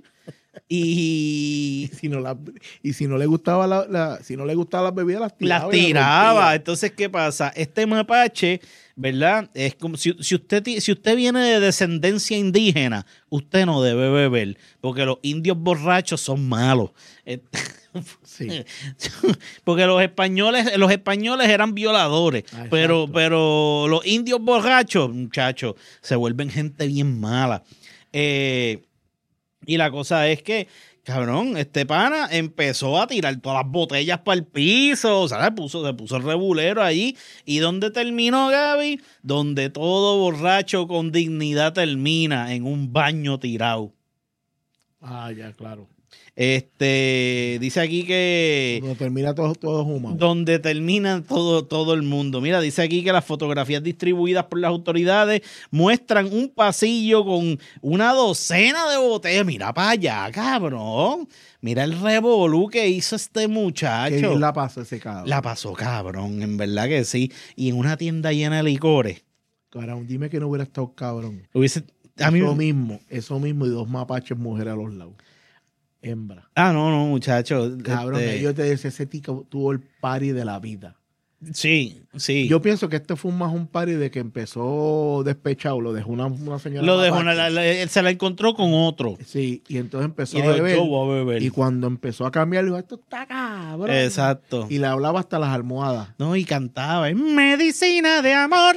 Y Y si no, la, y si no le gustaba la, la- si no le gustaba las bebidas, las tiraba. las y las tiraba. rompía. Entonces, ¿qué pasa? Este mapache, ¿verdad? Es como si, si usted ti- si usted viene de descendencia indígena, usted no debe beber, porque los indios borrachos son malos. Eh, Sí. Porque los españoles, los españoles eran violadores, Ah, pero, exacto. pero los indios borrachos, muchachos, se vuelven gente bien mala. Eh, y la cosa es que, Cabrón, este pana empezó a tirar todas las botellas para el piso, o sea, se puso, se puso el rebulero ahí. ¿Y dónde terminó, Gaby? Donde todo borracho con dignidad termina, en un baño tirado. Ah, ya, claro. Este, dice aquí que... Donde termina todos todo humanos. Donde termina todo, todo el mundo. Mira, dice aquí que las fotografías distribuidas por las autoridades muestran un pasillo con una docena de botellas. Mira para allá, cabrón. Mira el revolú que hizo este muchacho. Qué bien la pasó ese cabrón. La pasó, cabrón, en verdad que sí. Y en una tienda llena de licores. Cabrón, dime que no hubiera estado cabrón. Hubiese, a mí, eso mismo, eso mismo y dos mapaches mujeres a los lados. Hembra. Ah, no, no, muchacho. Cabrón, este, ellos te decían, ese tico tuvo el party de la vida. Sí, sí. Yo pienso que este fue más un party de que empezó despechado, lo dejó una, una señora. Lo dejó, mapache. la, la, él se la encontró con otro. Sí, y entonces empezó Y a, dijo, beber, yo voy a beber. y cuando empezó a cambiar, dijo, esto está cabrón. Exacto. Y le hablaba hasta las almohadas. No, y cantaba, medicina de amor,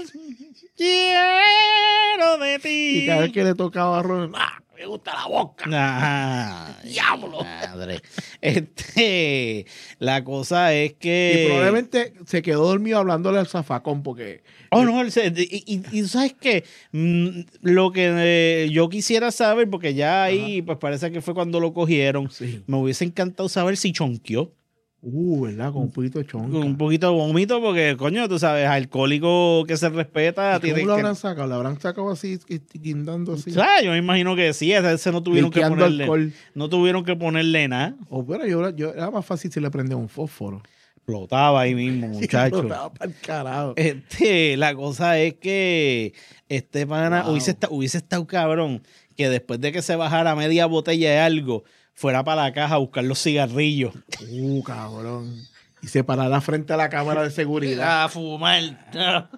quiero de ti. Y cada vez que le tocaba a Ron, ¡ah! Me gusta la boca. Ajá. Diablo. Madre. Este, la cosa es que... Y probablemente se quedó dormido hablándole al zafacón porque... Oh, no, él se- y, y, y ¿sabes qué? Mm, lo que eh, yo quisiera saber, porque ya ahí, pues parece que fue cuando lo cogieron, Sí. me hubiese encantado saber si chonqueó. Uh, ¿verdad? Con un poquito de chonca. Con un poquito de vómito, porque, coño, tú sabes, alcohólico que se respeta... ¿Y tiene ¿Cómo lo que- habrán sacado? ¿Lo habrán sacado así, guindando así? O sea, yo me imagino que sí, ese, ese no tuvieron que Liqueando ponerle... alcohol. No tuvieron que ponerle nada. O bueno, yo, yo, era más fácil si le prendía un fósforo. Explotaba ahí mismo, muchacho. Estaba para el carajo. Este, la cosa es que este pana Wow. hubiese, esta- hubiese estado cabrón que después de que se bajara media botella de algo, fuera para la caja a buscar los cigarrillos. Uh, cabrón. Y se parara frente a la cámara de seguridad. A fumar.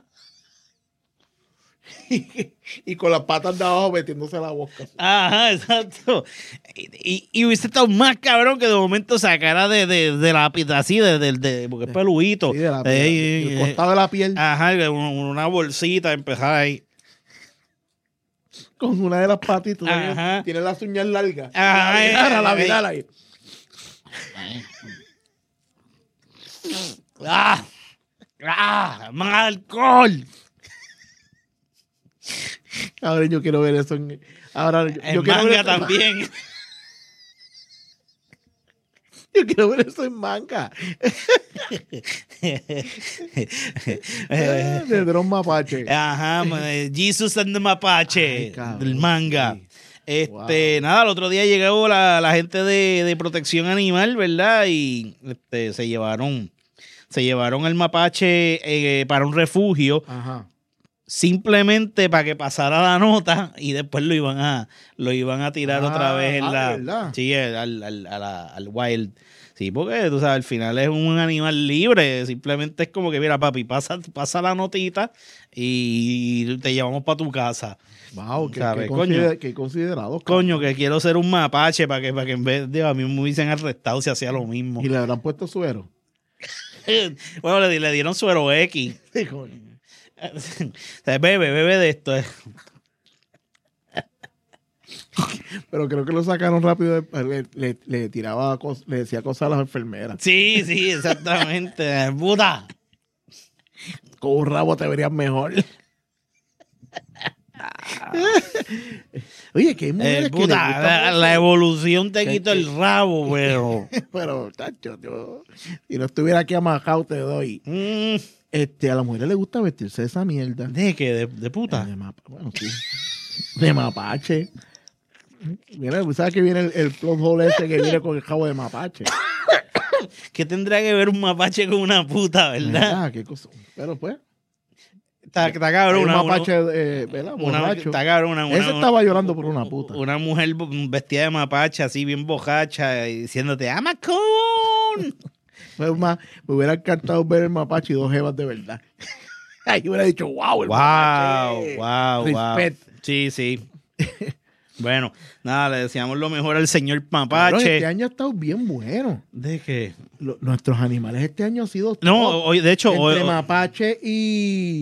Y con las patas de abajo metiéndose la boca. Ajá, exacto. Y, y- y hubiese estado más cabrón que de momento sacara de, de, de la pita así, de, de, de- porque es peludito. Sí, de la, Eh, el eh, costado de la piel. Ajá, una, una bolsita, empezar ahí. Con una de las patitas. Ajá. Tiene las uñas largas. Ajá, la virala, la eh, virala ahí. ¡Ah! ¡Ah! ¡Más alcohol! Ahora yo quiero ver eso. En, ahora yo, En yo quiero ver manga eso en- también. Yo quiero ver eso en manga. Eh, De Dron Mapache. Ajá, ma- Jesus and the Mapache, Ay, cabrón, del manga. sí. Este, nada, el otro día llegó la, la gente de, de protección animal, ¿verdad? Y este, se llevaron, se llevaron al mapache eh, para un refugio, Ajá. simplemente para que pasara la nota y después lo iban a, lo iban a tirar Ah, otra vez en ah, la, ¿verdad? sí, al, al, a la- al wild. Sí, porque tú sabes, al final es un animal libre, simplemente es como que, mira, papi, pasa, pasa la notita y te llevamos para tu casa. Wow, qué, ¿Sabes? qué, Coño. consider- qué considerado. Coño, que quiero ser un mapache para que, para que en vez de a mí me hubiesen arrestado si hacía lo mismo. Y le habrán puesto suero. Bueno, le, le dieron suero X. Sí, coño. O sea, bebe, bebe de esto. Pero creo que lo sacaron rápido. de- Le, le- le tiraba cos- le decía cosas a las enfermeras. Sí, sí, exactamente. Puta. Con un rabo te verías mejor. Oye, que hay mujeres Eh, que les puta, gusta la, mucho. la evolución te Que- quita el rabo, pero. Pero, tacho, yo, si no estuviera aquí amajado, te doy. Mm, Este, a las mujeres les gusta vestirse de esa mierda. ¿De qué? ¿De, de puta? De mapa, bueno, sí. De mapache. Mira, ¿sabes que viene el, el plot hole ese que viene con el jabo de mapache? ¿Qué tendrá que ver un mapache con una puta, verdad? Ah, qué cosa. Pero pues, Está, está hay cabrón. un Una, mapache, eh, ¿verdad? una, Borracho. está cabrón, una, Ese una- estaba llorando por una puta. Una mujer vestida de mapache, así bien bojacha, y diciéndote, ¡I'm a coon! Fue más, me hubiera encantado ver el mapache y dos jevas de verdad. Ahí hubiera dicho, wow, el Wow, mapache. wow, wow. Respect. Sí, sí. Bueno, nada, le deseamos lo mejor al señor Cabrón, mapache. este año ha estado bien bueno. ¿De qué? Lo- nuestros animales este año han sido No, top. hoy, de hecho, hoy, entre mapache y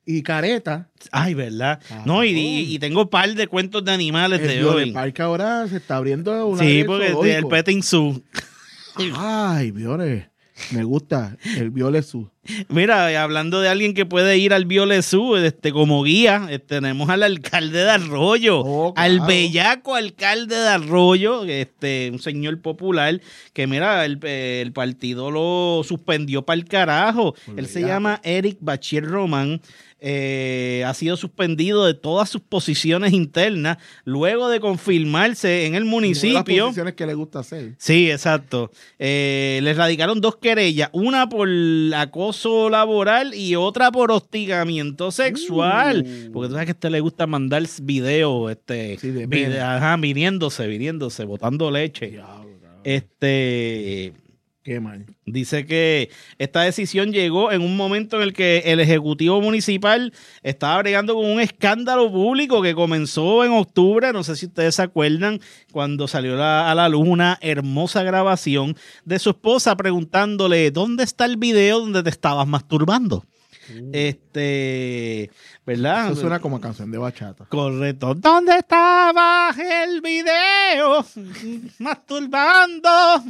y careta. Ay, ¿verdad? Ah, no, y, oh. y, y tengo un par de cuentos de animales El de hoy. Biole Park ahora se está abriendo una Sí, porque el, el petting zoo. Ay, Viole, me gusta el Viole Zoo. Mira, hablando de alguien que puede ir al Viole Zoo, este, como guía, este, tenemos al alcalde de Arroyo, Oh, claro. al bellaco alcalde de Arroyo, este, un señor popular que, mira, el, el partido lo suspendió para el carajo. Por Él se bellaco. llama Eric Bachir Román. Eh, ha sido suspendido de todas sus posiciones internas luego de confirmarse en el Una de las municipio. posiciones que le gusta hacer. Sí, exacto. Eh, le radicaron dos querellas, una por acoso laboral y otra por hostigamiento sexual. Uh. Porque tú sabes que a este le gusta mandar videos, este, Sí, de vide- pene. ajá, viniéndose, viniéndose, botando leche. Diablo, cabrón. Este Qué mal. dice que esta decisión llegó en un momento en el que el Ejecutivo Municipal estaba bregando con un escándalo público que comenzó en octubre, no sé si ustedes se acuerdan, cuando salió la- a la luz una hermosa grabación de su esposa preguntándole, ¿dónde está el video donde te estabas masturbando? Uh. Este, ¿verdad? Eso suena como a canción de bachata. Correcto. ¿Dónde estaba el video? Masturbando.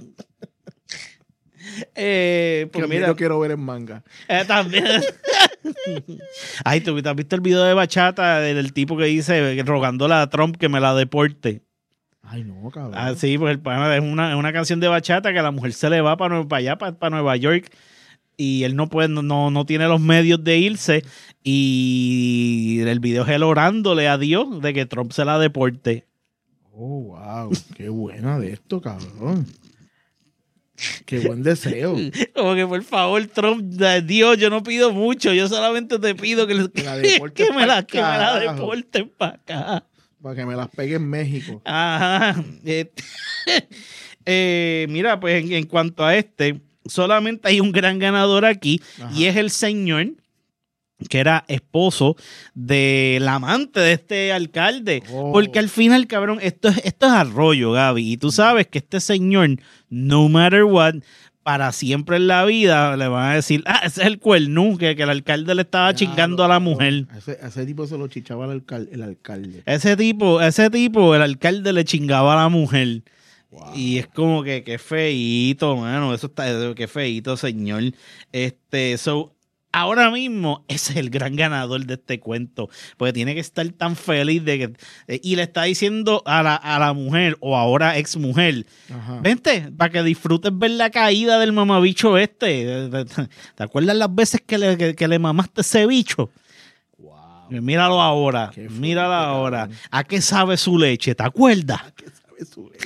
Eh, pues Que mira, yo quiero ver en manga. eh, también. Ay, ¿tú has visto el video de bachata del, del tipo que dice rogándole a Trump que me la deporte? Ay, no, cabrón. Ah, sí, pues el pana es una, es una canción de bachata que la mujer se le va para, para allá, para, para Nueva York, y él no puede, no, no, no tiene los medios de irse, y el video es él orándole a Dios de que Trump se la deporte. Oh, wow. Qué buena de esto, cabrón. Qué buen deseo. Como que por favor, Trump, Dios, yo no pido mucho, yo solamente te pido que, Que la deportes que me la, pa'l que me la carajo. deporten para acá. Para que me las pegue en México. Ajá. Este, eh, mira, pues en, en cuanto a este, solamente hay un gran ganador aquí. Ajá. Y es el señor que era esposo del amante de este alcalde. Oh. Porque al final, cabrón, esto es, esto es Arroyo, Gaby. Y tú sabes que este señor, no matter what, para siempre en la vida le van a decir, ah, ese es el cuernú, que, que el alcalde le estaba Ya, chingando a la mujer. A ese, a ese tipo se lo chichaba el, alcal- el alcalde. Ese tipo, ese tipo, el alcalde le chingaba a la mujer. Wow. Y es como que, qué feíto, mano. Eso está, qué feíto, señor. Este, so, ahora mismo ese es el gran ganador de este cuento. Porque tiene que estar tan feliz de que. eh, y le está diciendo a la, a la mujer, o ahora ex mujer, Ajá. vente, para que disfrutes ver la caída del mamabicho este. ¿Te acuerdas las veces que le, que, que le mamaste ese bicho? Wow. Míralo ahora, Qué fuerte, míralo ahora. cabrón. ¿A qué sabe su leche? ¿Te acuerdas? ¿Qué sabe su leche?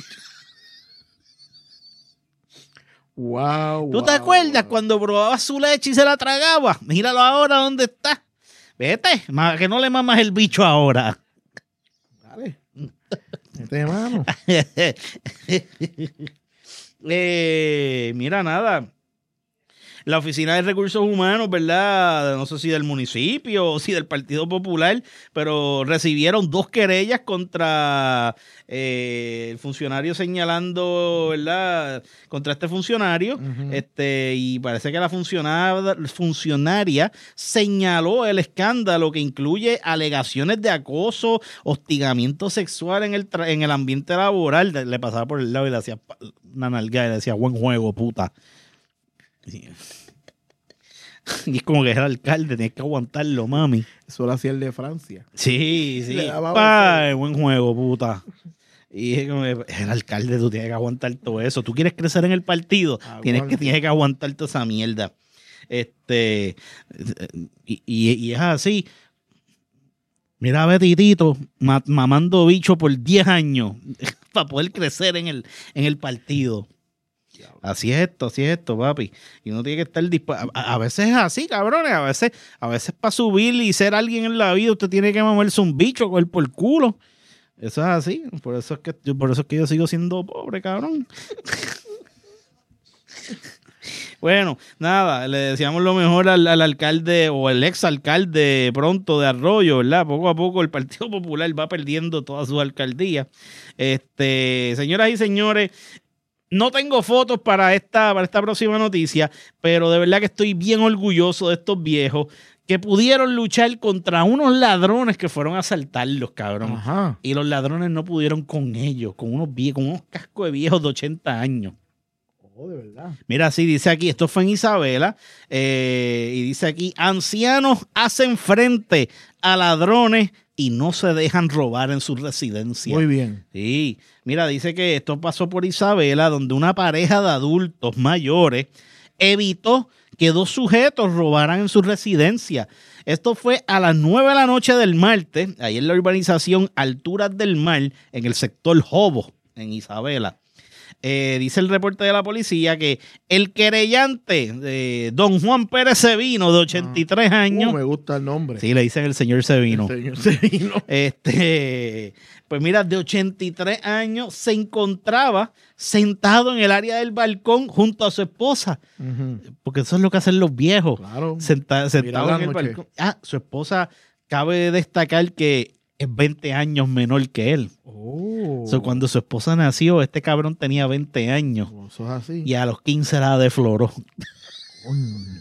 Wow. ¿Tú te acuerdas cuando probabas su leche y se la tragaba? Míralo ahora dónde está. Vete, ma- que no le mamas el bicho ahora. Dale. Mete mano. Eh, mira, nada. La Oficina de Recursos Humanos, ¿verdad? No sé si del municipio o si del Partido Popular, pero recibieron dos querellas contra eh, el funcionario señalando, ¿verdad? Contra este funcionario. Ujú. este Y parece que la funcionaria, funcionaria señaló el escándalo que incluye alegaciones de acoso, hostigamiento sexual en el, tra- en el ambiente laboral. Le pasaba por el lado y le hacía pa- una nalgada y le decía, buen juego, puta. Y es como que era alcalde, tienes que aguantarlo, mami. Eso lo hacía el de Francia. Sí, sí. Le daba Pa, buen juego, puta. Y es como que el alcalde, tú tienes que aguantar todo eso. Tú quieres crecer en el partido, tienes que, Aguanta. tienes que aguantar toda esa mierda. Este, y, y- y es así. Mira a Betitito ma- mamando bicho por diez años para poder crecer en el, en el partido. Así es esto, así es esto, papi. Y uno tiene que estar dispuesto. A, a veces es así, cabrones. A veces, a veces para subir y ser alguien en la vida, usted tiene que mamarse un bicho, coger por el culo. Eso es así. Por eso es que yo, por eso es que yo sigo siendo pobre, cabrón. Bueno, nada, le deseamos lo mejor al, al alcalde o el ex alcalde pronto de Arroyo, ¿verdad? Poco a poco el Partido Popular va perdiendo todas sus alcaldías. Este, señoras y señores, no tengo fotos para esta, para esta próxima noticia, pero de verdad que estoy bien orgulloso de estos viejos que pudieron luchar contra unos ladrones que fueron a asaltarlos, cabrón. Ajá. Y los ladrones no pudieron con ellos, con unos, vie- con unos cascos de viejos de ochenta años. Oh, de verdad. Mira, sí, dice aquí, esto fue en Isabela, eh, y dice aquí, ancianos hacen frente a ladrones y no se dejan robar en su residencia. Muy bien. Sí, mira, dice que esto pasó por Isabela, donde una pareja de adultos mayores evitó que dos sujetos robaran en su residencia. Esto fue a las nueve de la noche del martes, ahí en la urbanización Alturas del Mar, en el sector Jobo, en Isabela. Eh, dice el reporte de la policía que el querellante, eh, don Juan Pérez Sevino, de ochenta y tres años. Uh, me gusta el nombre. Sí, le dicen el señor Sevino. El señor Sevino. Este, pues mira, de ochenta y tres años se encontraba sentado en el área del balcón junto a su esposa. Uh-huh. Porque eso es lo que hacen los viejos. Claro. Senta- sentado la en el noche. balcón. Ah, su esposa, cabe destacar que es veinte años menor que él. Oh. So, cuando su esposa nació, este cabrón tenía veinte años. Oh, eso es así. Y a los quince la defloró. Coño.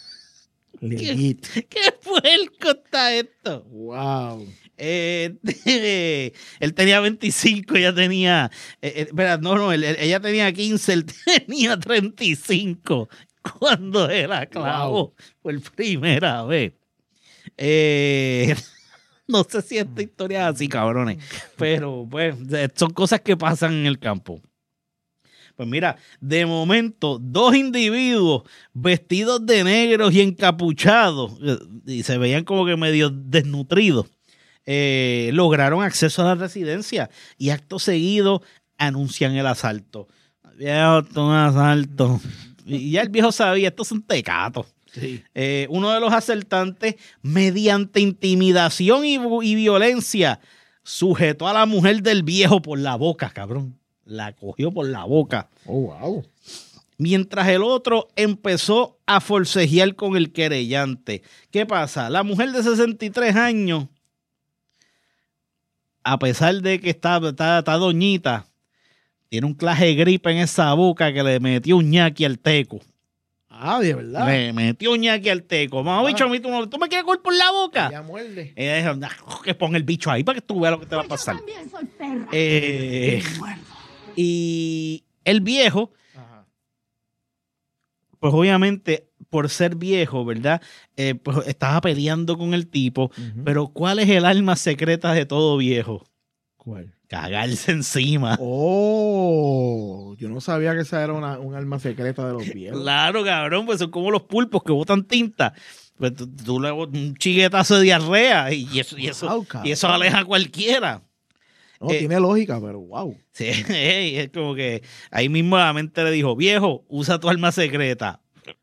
Legit. ¿Qué puerco está esto? Wow. Eh, él tenía veinticinco, ella tenía. Eh, eh, espera, no, no, él- él- ella tenía quince, él tenía treinta y cinco cuando él la clavó Wow. por primera vez. Eh, no sé si esta historia es así, cabrones, pero pues eh, son cosas que pasan en el campo. Pues mira, de momento, dos individuos vestidos de negros y encapuchados, eh, y se veían como que medio desnutridos, eh, lograron acceso a la residencia y acto seguido anuncian el asalto. Viejo, esto es un asalto. Y ya el viejo sabía, estos son tecatos. Sí. Eh, uno de los asaltantes, mediante intimidación y, y violencia, sujetó a la mujer del viejo por la boca, cabrón. La cogió por la boca. Oh, wow. Mientras el otro empezó a forcejear con el querellante. ¿Qué pasa? La mujer de sesenta y tres años, a pesar de que está, está, está doñita, tiene un claje de gripe en esa boca que le metió un ñaqui al teco. Ah, de verdad. Le metió un ñaqui al teco. Mamá, Ah. bicho, a mí tú, no- tú me quieres coger por la boca. Ya muerde. Ella dijo, "Nah, que pon el bicho ahí para que tú veas lo que te va a pasar." También soy perra. Eh, y el viejo, Ajá. pues obviamente, por ser viejo, ¿verdad? Eh, pues estaba peleando con el tipo. Ujú. Pero ¿cuál es el arma secreta de todo viejo? ¿Cuál? Cagarse encima. Oh, yo no sabía que esa era una, un arma secreta de los viejos. Claro, cabrón, pues son como los pulpos que botan tinta. Pues tú, tú le botas un chiguetazo de diarrea y eso, y eso, Wow, y eso aleja a cualquiera. No, eh, tiene lógica, pero wow. Sí, es como que ahí mismo la mente le dijo, viejo, usa tu arma secreta.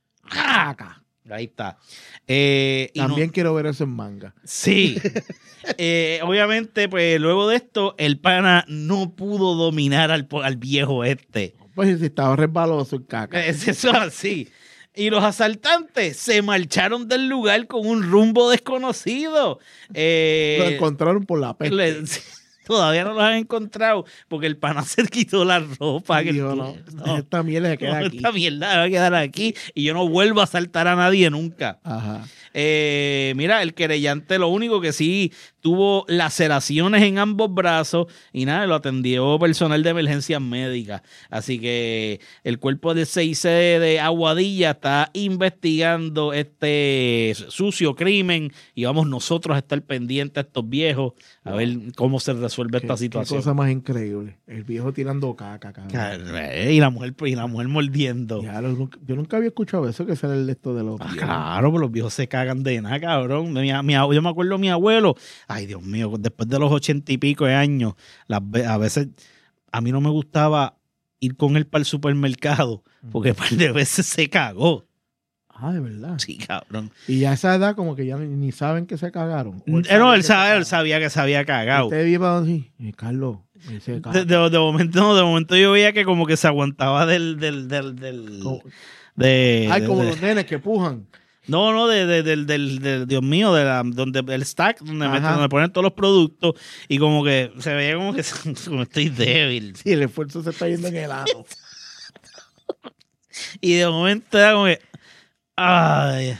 ¡Jaca! Ahí está. Eh, y También no- quiero ver eso en manga. sí. Eh, obviamente, pues luego de esto, el pana no pudo dominar al, po- al viejo este. Pues si estaba resbaloso en caca. Es eso es así. Y los asaltantes se marcharon del lugar con un rumbo desconocido. Eh, Lo encontraron por la peste. le- todavía no lo han encontrado porque el pana se quitó la ropa. que- Dijo, no, no, esta mierda se queda no, aquí. esta mierda va a quedar aquí y yo no vuelvo a asaltar a nadie nunca. Ajá. Eh, mira, el querellante lo único que sí tuvo laceraciones en ambos brazos y nada, lo atendió personal de emergencias médicas. Así que el cuerpo del C I C de Aguadilla está investigando este sucio crimen y vamos nosotros a estar pendientes a estos viejos a ver cómo se resuelve Qué, esta qué situación. cosa más increíble. El viejo tirando caca, cabrón. Y la mujer, y la mujer mordiendo. Ya, lo- nunca- yo nunca había escuchado eso, que ese era el de esto de los Ah, viejos. claro, pues los viejos se cagan de nada, cabrón. Mi, mi ab- yo me acuerdo de mi abuelo. Ay, Dios mío, después de los ochenta y pico de años, las ve- a veces a mí no me gustaba ir con él para el supermercado, porque un par de veces se cagó. Ah, de verdad. Sí, cabrón. Y ya a esa edad como que ya ni, ni saben que se cagaron. O Eh, no, él, que se sabe, él cagaron. sabía que se había cagado. Usted iba así, eh, Carlos, me dice, De, de- de momento, no, de momento yo veía que como que se aguantaba del... del, del, del Como- de, Ay, de- como de- los nenes que pujan. No, no, de, de- del, del, del- Dios mío, de la, donde el stack, donde, Ajá. meten- donde ponen todos los productos y como que se veía como que como estoy débil. Sí, el esfuerzo se está yendo en el ano. Y de momento era como que, ay,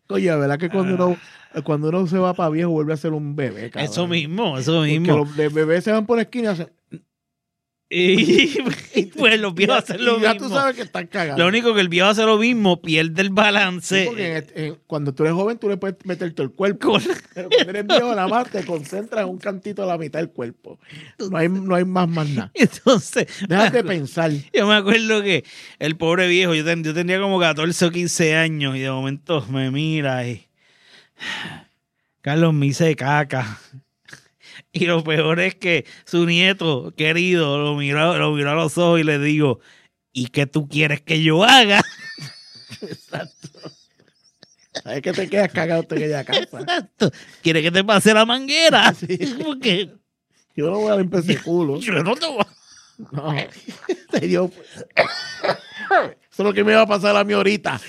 Oye, la verdad que cuando uno, cuando uno se va para viejo vuelve a ser un bebé, cabrón. Eso mismo, eso mismo. Porque los de bebés se van por la esquina y hacen... Y, y pues los viejos hacen lo y ya mismo. tú sabes que están cagados. Lo único que el viejo hace lo mismo, pierde el balance. Sí, porque en, en, cuando tú eres joven tú le puedes meter todo el cuerpo. Con... Pero cuando eres viejo nada más te concentras en un cantito de la mitad del cuerpo. No hay, no hay más más nada. Entonces, déjate pensar. Yo me acuerdo que el pobre viejo, yo, ten, yo tenía como catorce o quince años y de momento me mira y... Carlos me hice caca. Y lo peor es que su nieto querido lo miró, lo miró a los ojos y le digo, ¿y qué tú quieres que yo haga? Exacto. ¿Sabes que te quedas cagado en aquella casa? Exacto. ¿Quieres que te pase la manguera? Sí. Porque yo no voy a limpiar ese culo. Yo no te voy a... No. Te dio... Eso es lo que me va a pasar a mí ahorita.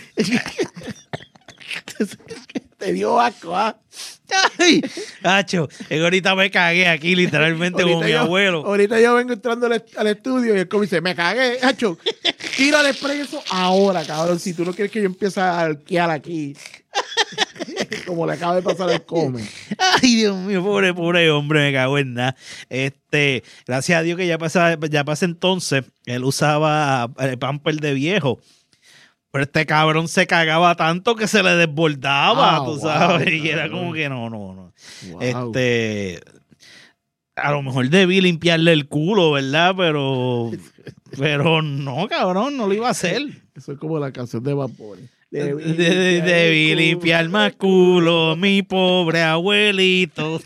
Te dio asco, ¿ah? Ay, Hacho, ahorita me cagué aquí literalmente como mi yo, abuelo. Ahorita yo vengo entrando al, al estudio y el cómic dice, me cagué, Hacho, tírale preso ahora, cabrón, si tú no quieres que yo empiece a arquear aquí. Como le acaba de pasar al cómic. Ay, Dios mío, pobre, pobre hombre, me cago en nada. Este, gracias a Dios que ya pasa, ya pasa entonces, él usaba el pamper de viejo. Pero este cabrón se cagaba tanto que se le desbordaba, oh, tú sabes, wow, y era como que no, no, no. Wow. Este, a lo mejor debí limpiarle el culo, ¿verdad? Pero, pero no, cabrón, no lo iba a hacer. Eso es como la canción de Vapor. Debí, de, de, debí limpiar más culo, mi pobre abuelito.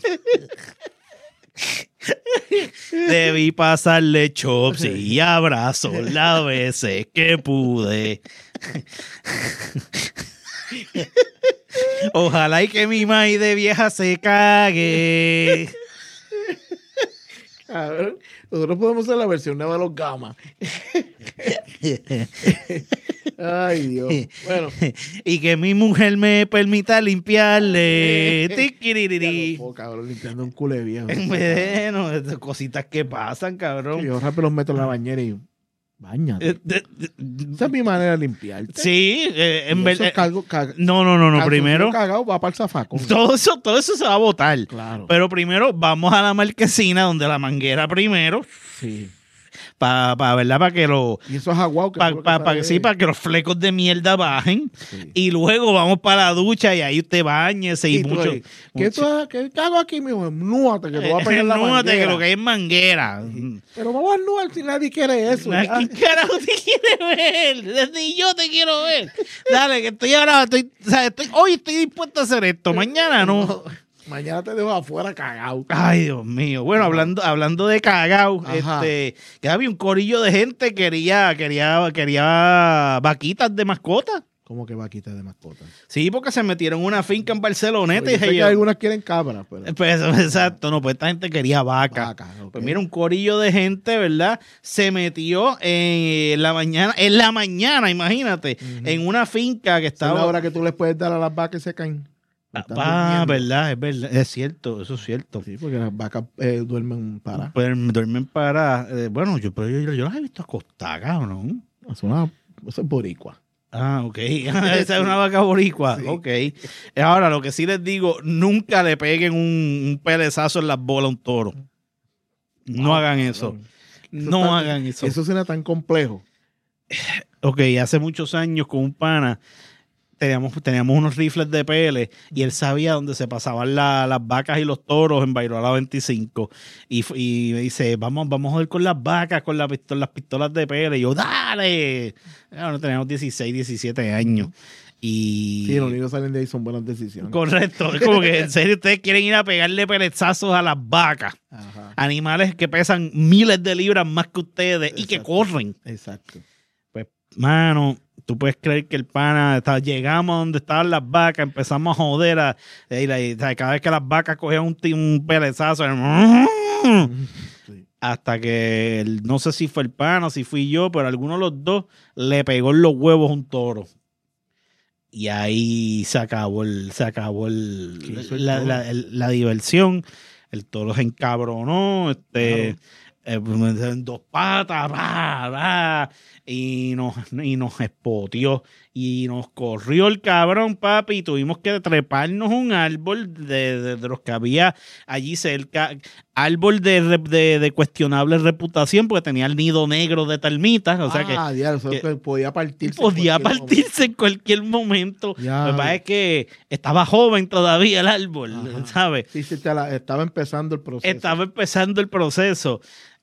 Debí pasarle chops y abrazos las veces que pude. Ojalá y que mi maíz de vieja se cague. Cabrón, nosotros podemos hacer la versión nueva de los Gamas. Ay, Dios. Bueno. Y que mi mujer me permita limpiarle. Tiquiriri. Oh, cabrón, limpiando un culo de viejo. Bueno, cositas que pasan, cabrón. Sí, yo rápido los meto en la bañera y bañate. Eh, de, de, Esa es mi manera de limpiarte. Sí, eh, en verdad. Car- no, no, no, no. Primero. Cagado, va para el zafacón. Todo eso, todo eso se va a botar. Claro. Pero primero vamos a la marquesina, donde la manguera primero. Sí. Para pa, ¿verdad? Para que los. Y eso es agua. Para pa, pa, sí, para que los flecos de mierda bajen. Sí. Y luego vamos para la ducha y ahí usted bañese y, y mucho. Ahí, ¿Qué, mucho... ¿Qué hago aquí, mijo? Núate, que te voy a pegar la manguera. Núate, que lo que es manguera. Sí. Pero vamos a nuar si nadie quiere eso. ¿Quién carajo te quiere ver? Ni yo te quiero ver. Dale, que estoy ahora. Estoy, o sea, estoy, hoy estoy dispuesto a hacer esto. Mañana no. no. Mañana te dejo afuera cagado. Ay, Dios mío. Bueno, hablando, hablando de cagao, este, que había un corillo de gente que quería, quería, quería vaquitas de mascota. ¿Cómo que vaquitas de mascota? Sí, porque se metieron en una finca en Barceloneta. Oye, y sé que algunas quieren cabras. Pero... Pues, exacto, no, pues esta gente quería vaca. Vaca, okay. Pues mira, un corillo de gente, ¿verdad? Se metió en la mañana, en la mañana, imagínate, uh-huh. en una finca que estaba... ¿Es la hora que tú les puedes dar a las vacas y se caen? Ah, verdad, es verdad, es cierto, eso es cierto. Sí, porque las vacas eh, duermen paradas. Pues, duermen paradas. Eh, bueno, yo, pero yo, yo las he visto acostadas, ¿no? Es una, eso es boricua. Ah, ok. Esa es una vaca boricua. Sí. Ok. Ahora, lo que sí les digo, nunca le peguen un, un pelezazo en las bolas a un toro. No wow, hagan eso. No, no tan, hagan eso. Eso suena tan complejo. Ok, hace muchos años con un pana teníamos, teníamos unos rifles de pele y él sabía dónde se pasaban la, las vacas y los toros en Bairoala veinticinco. Y, y me dice, vamos, vamos a ir con las vacas, con la pistola, las pistolas de pele. Y yo, dale. Bueno, teníamos dieciséis, diecisiete años. Y... Sí, los niños salen de ahí, son buenas decisiones. Correcto. Es como que en serio ustedes quieren ir a pegarle pelezazos a las vacas. Ajá. Animales que pesan miles de libras más que ustedes. Exacto. Y que corren. Exacto. Pues, mano, tú puedes creer que el pana, está, llegamos a donde estaban las vacas, empezamos a joder. A, a, a, a, cada vez que las vacas cogían un, un pelezazo, sí. Hasta que, el, no sé si fue el pana o si fui yo, pero alguno de los dos le pegó en los huevos a un toro. Y ahí se acabó el, se acabó el, la, la, el, la diversión. El toro se encabronó. Este, claro. eh, en dos patas, bah, bah, y nos, y nos espoteó. Y nos corrió el cabrón, papi, y tuvimos que treparnos un árbol de, de, de los que había allí cerca. Árbol de, de, de cuestionable reputación, porque tenía el nido negro de termitas. O sea ah, que, diablo, eso que podía partirse. Podía en partirse momento. en cualquier momento. Ya, Lo que pasa es que estaba joven todavía el árbol, ajá. ¿sabes? Sí, sí, te la, estaba empezando el proceso. Estaba empezando el proceso.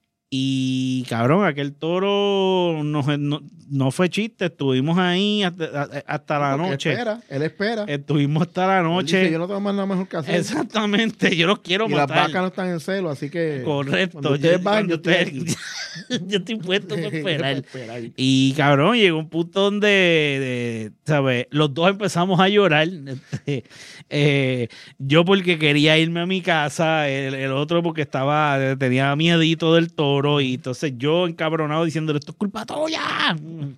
Y cabrón, aquel toro no, no, no fue chiste, estuvimos ahí hasta, hasta la Porque noche. Espera, él espera. Estuvimos hasta la noche. Dice, yo no tengo más nada mejor que hacer. Exactamente, yo los quiero y matar. las vacas no están en celo, así que. Correcto. Cuando ustedes van, yo estoy aquí. Yo estoy puesto para esperar. esperar. Y cabrón, llegó un punto donde, de, ¿sabes? Los dos empezamos a llorar. Este, eh, yo porque quería irme a mi casa, el, el otro porque estaba, tenía miedito del toro, y entonces yo encabronado diciéndole, esto es culpa tuya.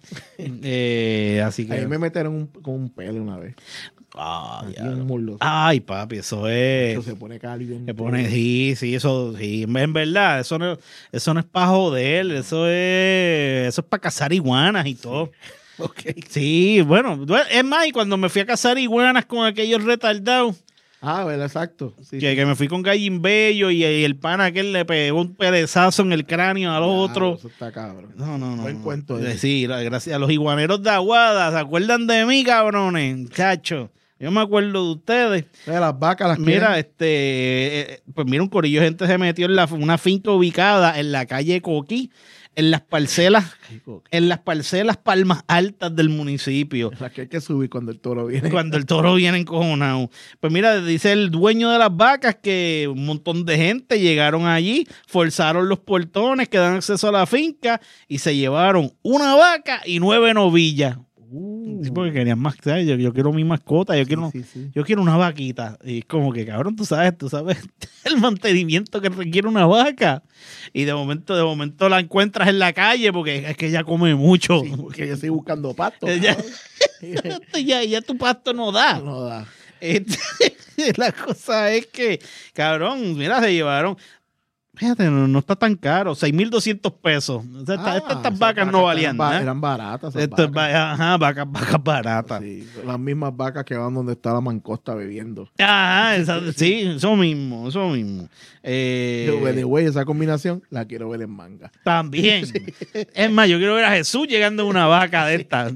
eh, así que. Ahí me metieron un, con un pelo una vez. Ay, Ay, papi, eso es. Eso se pone caliente. Se pone, sí, sí, eso, sí. En verdad, eso no, eso no es para joder, eso es, eso es para cazar iguanas y todo. Sí. Okay. Sí, bueno, es más, y cuando me fui a cazar iguanas con aquellos retardados. Ah, bueno, exacto. Sí, que, sí. que me fui con Gallimbello y, y el pana aquel le pegó un pedazazo en el cráneo al claro, otro. Eso está cabrón. No, no, no. Buen no. cuento. Eh, sí, gracias a los iguaneros de Aguada. ¿Se acuerdan de mí, cabrones? Chacho. Yo me acuerdo de ustedes. De las vacas las Mira, quieren. este, eh, pues mira, un corillo de gente se metió en la, una finca ubicada en la calle Coquí, en las parcelas, en las parcelas palmas altas del municipio. La que hay que subir cuando el toro viene. Cuando el toro viene encojonado. Pues mira, dice el dueño de las vacas que un montón de gente llegaron allí, forzaron los portones que dan acceso a la finca y se llevaron una vaca y nueve novillas. Uh, sí, porque querían más, ¿sabes? Yo, yo quiero mi mascota, yo, sí, quiero, sí, sí. yo quiero una vaquita. Y es como que, cabrón, tú sabes, tú sabes el mantenimiento que requiere una vaca. Y de momento, de momento la encuentras en la calle porque es que ella come mucho. Sí, porque yo estoy buscando pasto. ya, ya, ya tu pasto no da. No da. Este, la cosa es que, cabrón, mira, se llevaron. Fíjate, no, no está tan caro, seis mil doscientos pesos. O sea, ah, estas, estas vacas, vacas no valían nada. Eran, eran baratas. Estas vacas. Ajá, vacas, vacas baratas. Sí, las mismas vacas que van donde está la mancosta bebiendo. Ajá, esa, sí, eso mismo, eso mismo. Eh, yo, de güey, esa combinación la quiero ver en manga. También. Sí. Es más, yo quiero ver a Jesús llegando a una vaca de estas.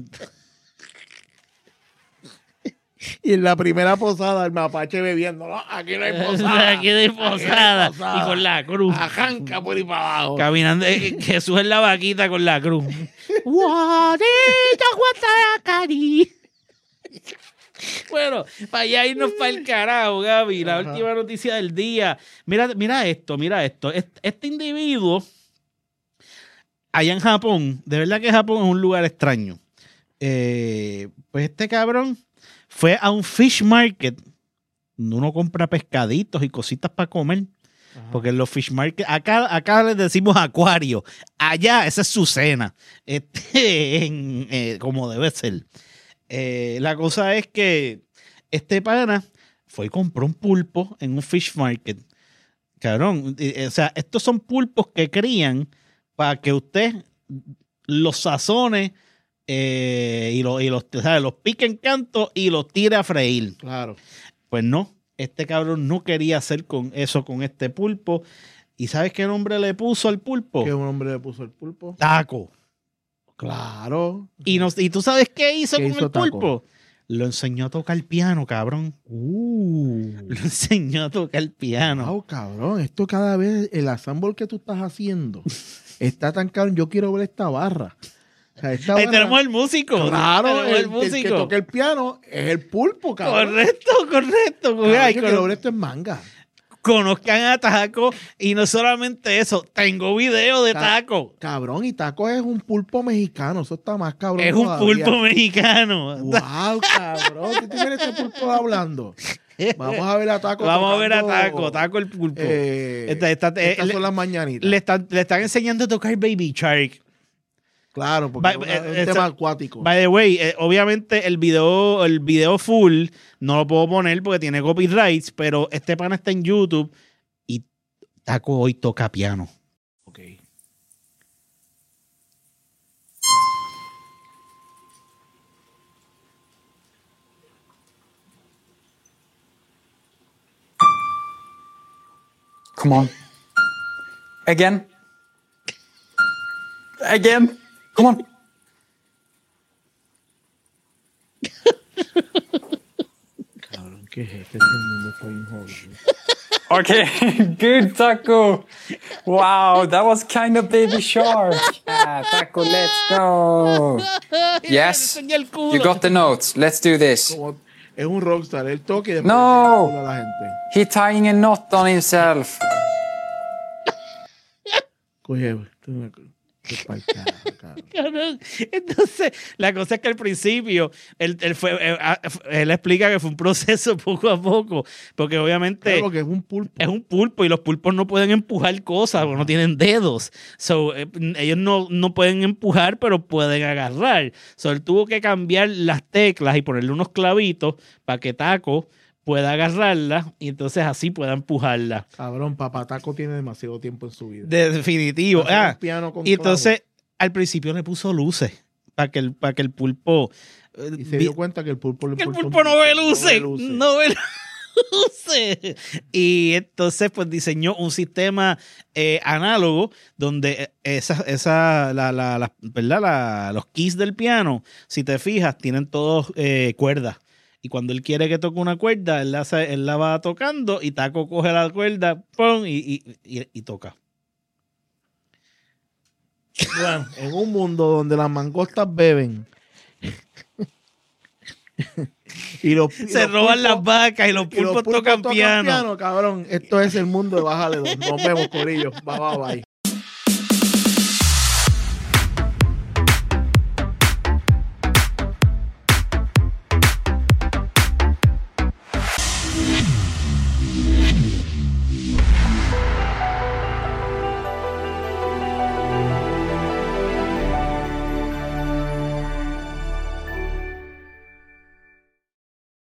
Y en la primera posada, el mapache bebiendo. No, aquí no hay posada. Aquí no hay posada. Aquí no hay posada. Y con la cruz. Ajanca por ahí para abajo. Caminando. Eh, Jesús en la vaquita con la cruz. Guarita, guatacari. Bueno, para allá irnos para el carajo, Gaby. La Ajá. última noticia del día. Mira, mira esto, mira esto. Este, este individuo, allá en Japón, de verdad que Japón es un lugar extraño. Eh, pues este cabrón fue a un fish market donde uno compra pescaditos y cositas para comer. Ajá. Porque en los fish market, acá, acá les decimos acuario. Allá esa es su cena. Este, en, eh, como debe ser. Eh, la cosa es que este pana fue y compró un pulpo en un fish market. Cabrón, eh, o sea, estos son pulpos que crían para que usted los sazone eh, y, lo, y los, o sea, los pique en canto y los tire a freír. Claro. Pues no, este cabrón no quería hacer con eso con este pulpo. ¿Y sabes qué nombre le puso al pulpo? ¿Qué nombre le puso al pulpo? Taco. Claro. ¿Y, no, ¿Y tú sabes qué hizo ¿Qué con hizo el pulpo? Taco? Lo enseñó a tocar piano, cabrón. Uh. Lo enseñó a tocar piano. Wow, cabrón. Esto cada vez, el ensamble que tú estás haciendo está tan cabrón. Yo quiero ver esta barra. O sea, esta Ahí barra, tenemos el músico. Claro, el, el, músico. el que toca el piano es el pulpo, cabrón. Correcto, correcto. Cabrón, Ay, yo con... quiero ver esto en manga. Conozcan a Taco y no solamente eso, tengo video de Taco. Cabrón, y Taco es un pulpo mexicano, eso está más cabrón. Es todavía. Un pulpo mexicano. Wow, cabrón, ¿qué tiene este pulpo hablando? Vamos a ver a Taco. Vamos tocando, a ver a Taco, Taco el pulpo. Eh, esta, esta, estas eh, son le, las mañanitas. Le están, le están enseñando a tocar Baby Shark. Claro, porque by, es un eh, tema acuático. By the way, eh, obviamente el video, el video full no lo puedo poner porque tiene copyrights, pero este pana está en YouTube y Taco hoy toca piano. Ok. Come on. Again. Again. Come on. Cabrón, ¿qué es esto? Este mundo está bien jodido. Okay, good, Taco. Wow, that was kind of Baby Shark. Yeah, Taco, let's go. Yes, you got the notes. Let's do this. Como es un rockstar, el toque y después No. le enseña el culo a la gente. He tying a knot on himself. Coge, esto es una- qué pa'l carajo, cabrón. Cabrón. Entonces, la cosa es que al principio él, él, fue, él, él explica que fue un proceso poco a poco, porque obviamente Claro, porque es un pulpo. es un pulpo y los pulpos no pueden empujar cosas porque no tienen dedos. So, eh, ellos no, no pueden empujar, pero pueden agarrar. So, él tuvo que cambiar las teclas y ponerle unos clavitos para que Taco pueda agarrarla y entonces así pueda empujarla. Cabrón, Papataco tiene demasiado tiempo en su vida. De- definitivo. Hacer Ah, un piano con y entonces al principio le puso luces para que el, para que el pulpo... eh, Y se vi- dio cuenta que el pulpo, que el pulpo no ve luces. No ve luces. Y entonces pues diseñó un sistema eh, análogo donde esa, esa, la, la, la- ¿verdad? La- los keys del piano, si te fijas, tienen todos eh, cuerdas. Y cuando él quiere que toque una cuerda, él la, hace- él la va tocando y Taco coge la cuerda, ¡pum! y, y, y, y toca. Bueno, en un mundo donde las mangostas beben y los, y Se los roban pulpos- las vacas y los y los pulpos, tocan, piano. cabrón. Esto es el mundo de Bájale dos. Nos vemos, corillo. Bye, bye, bye.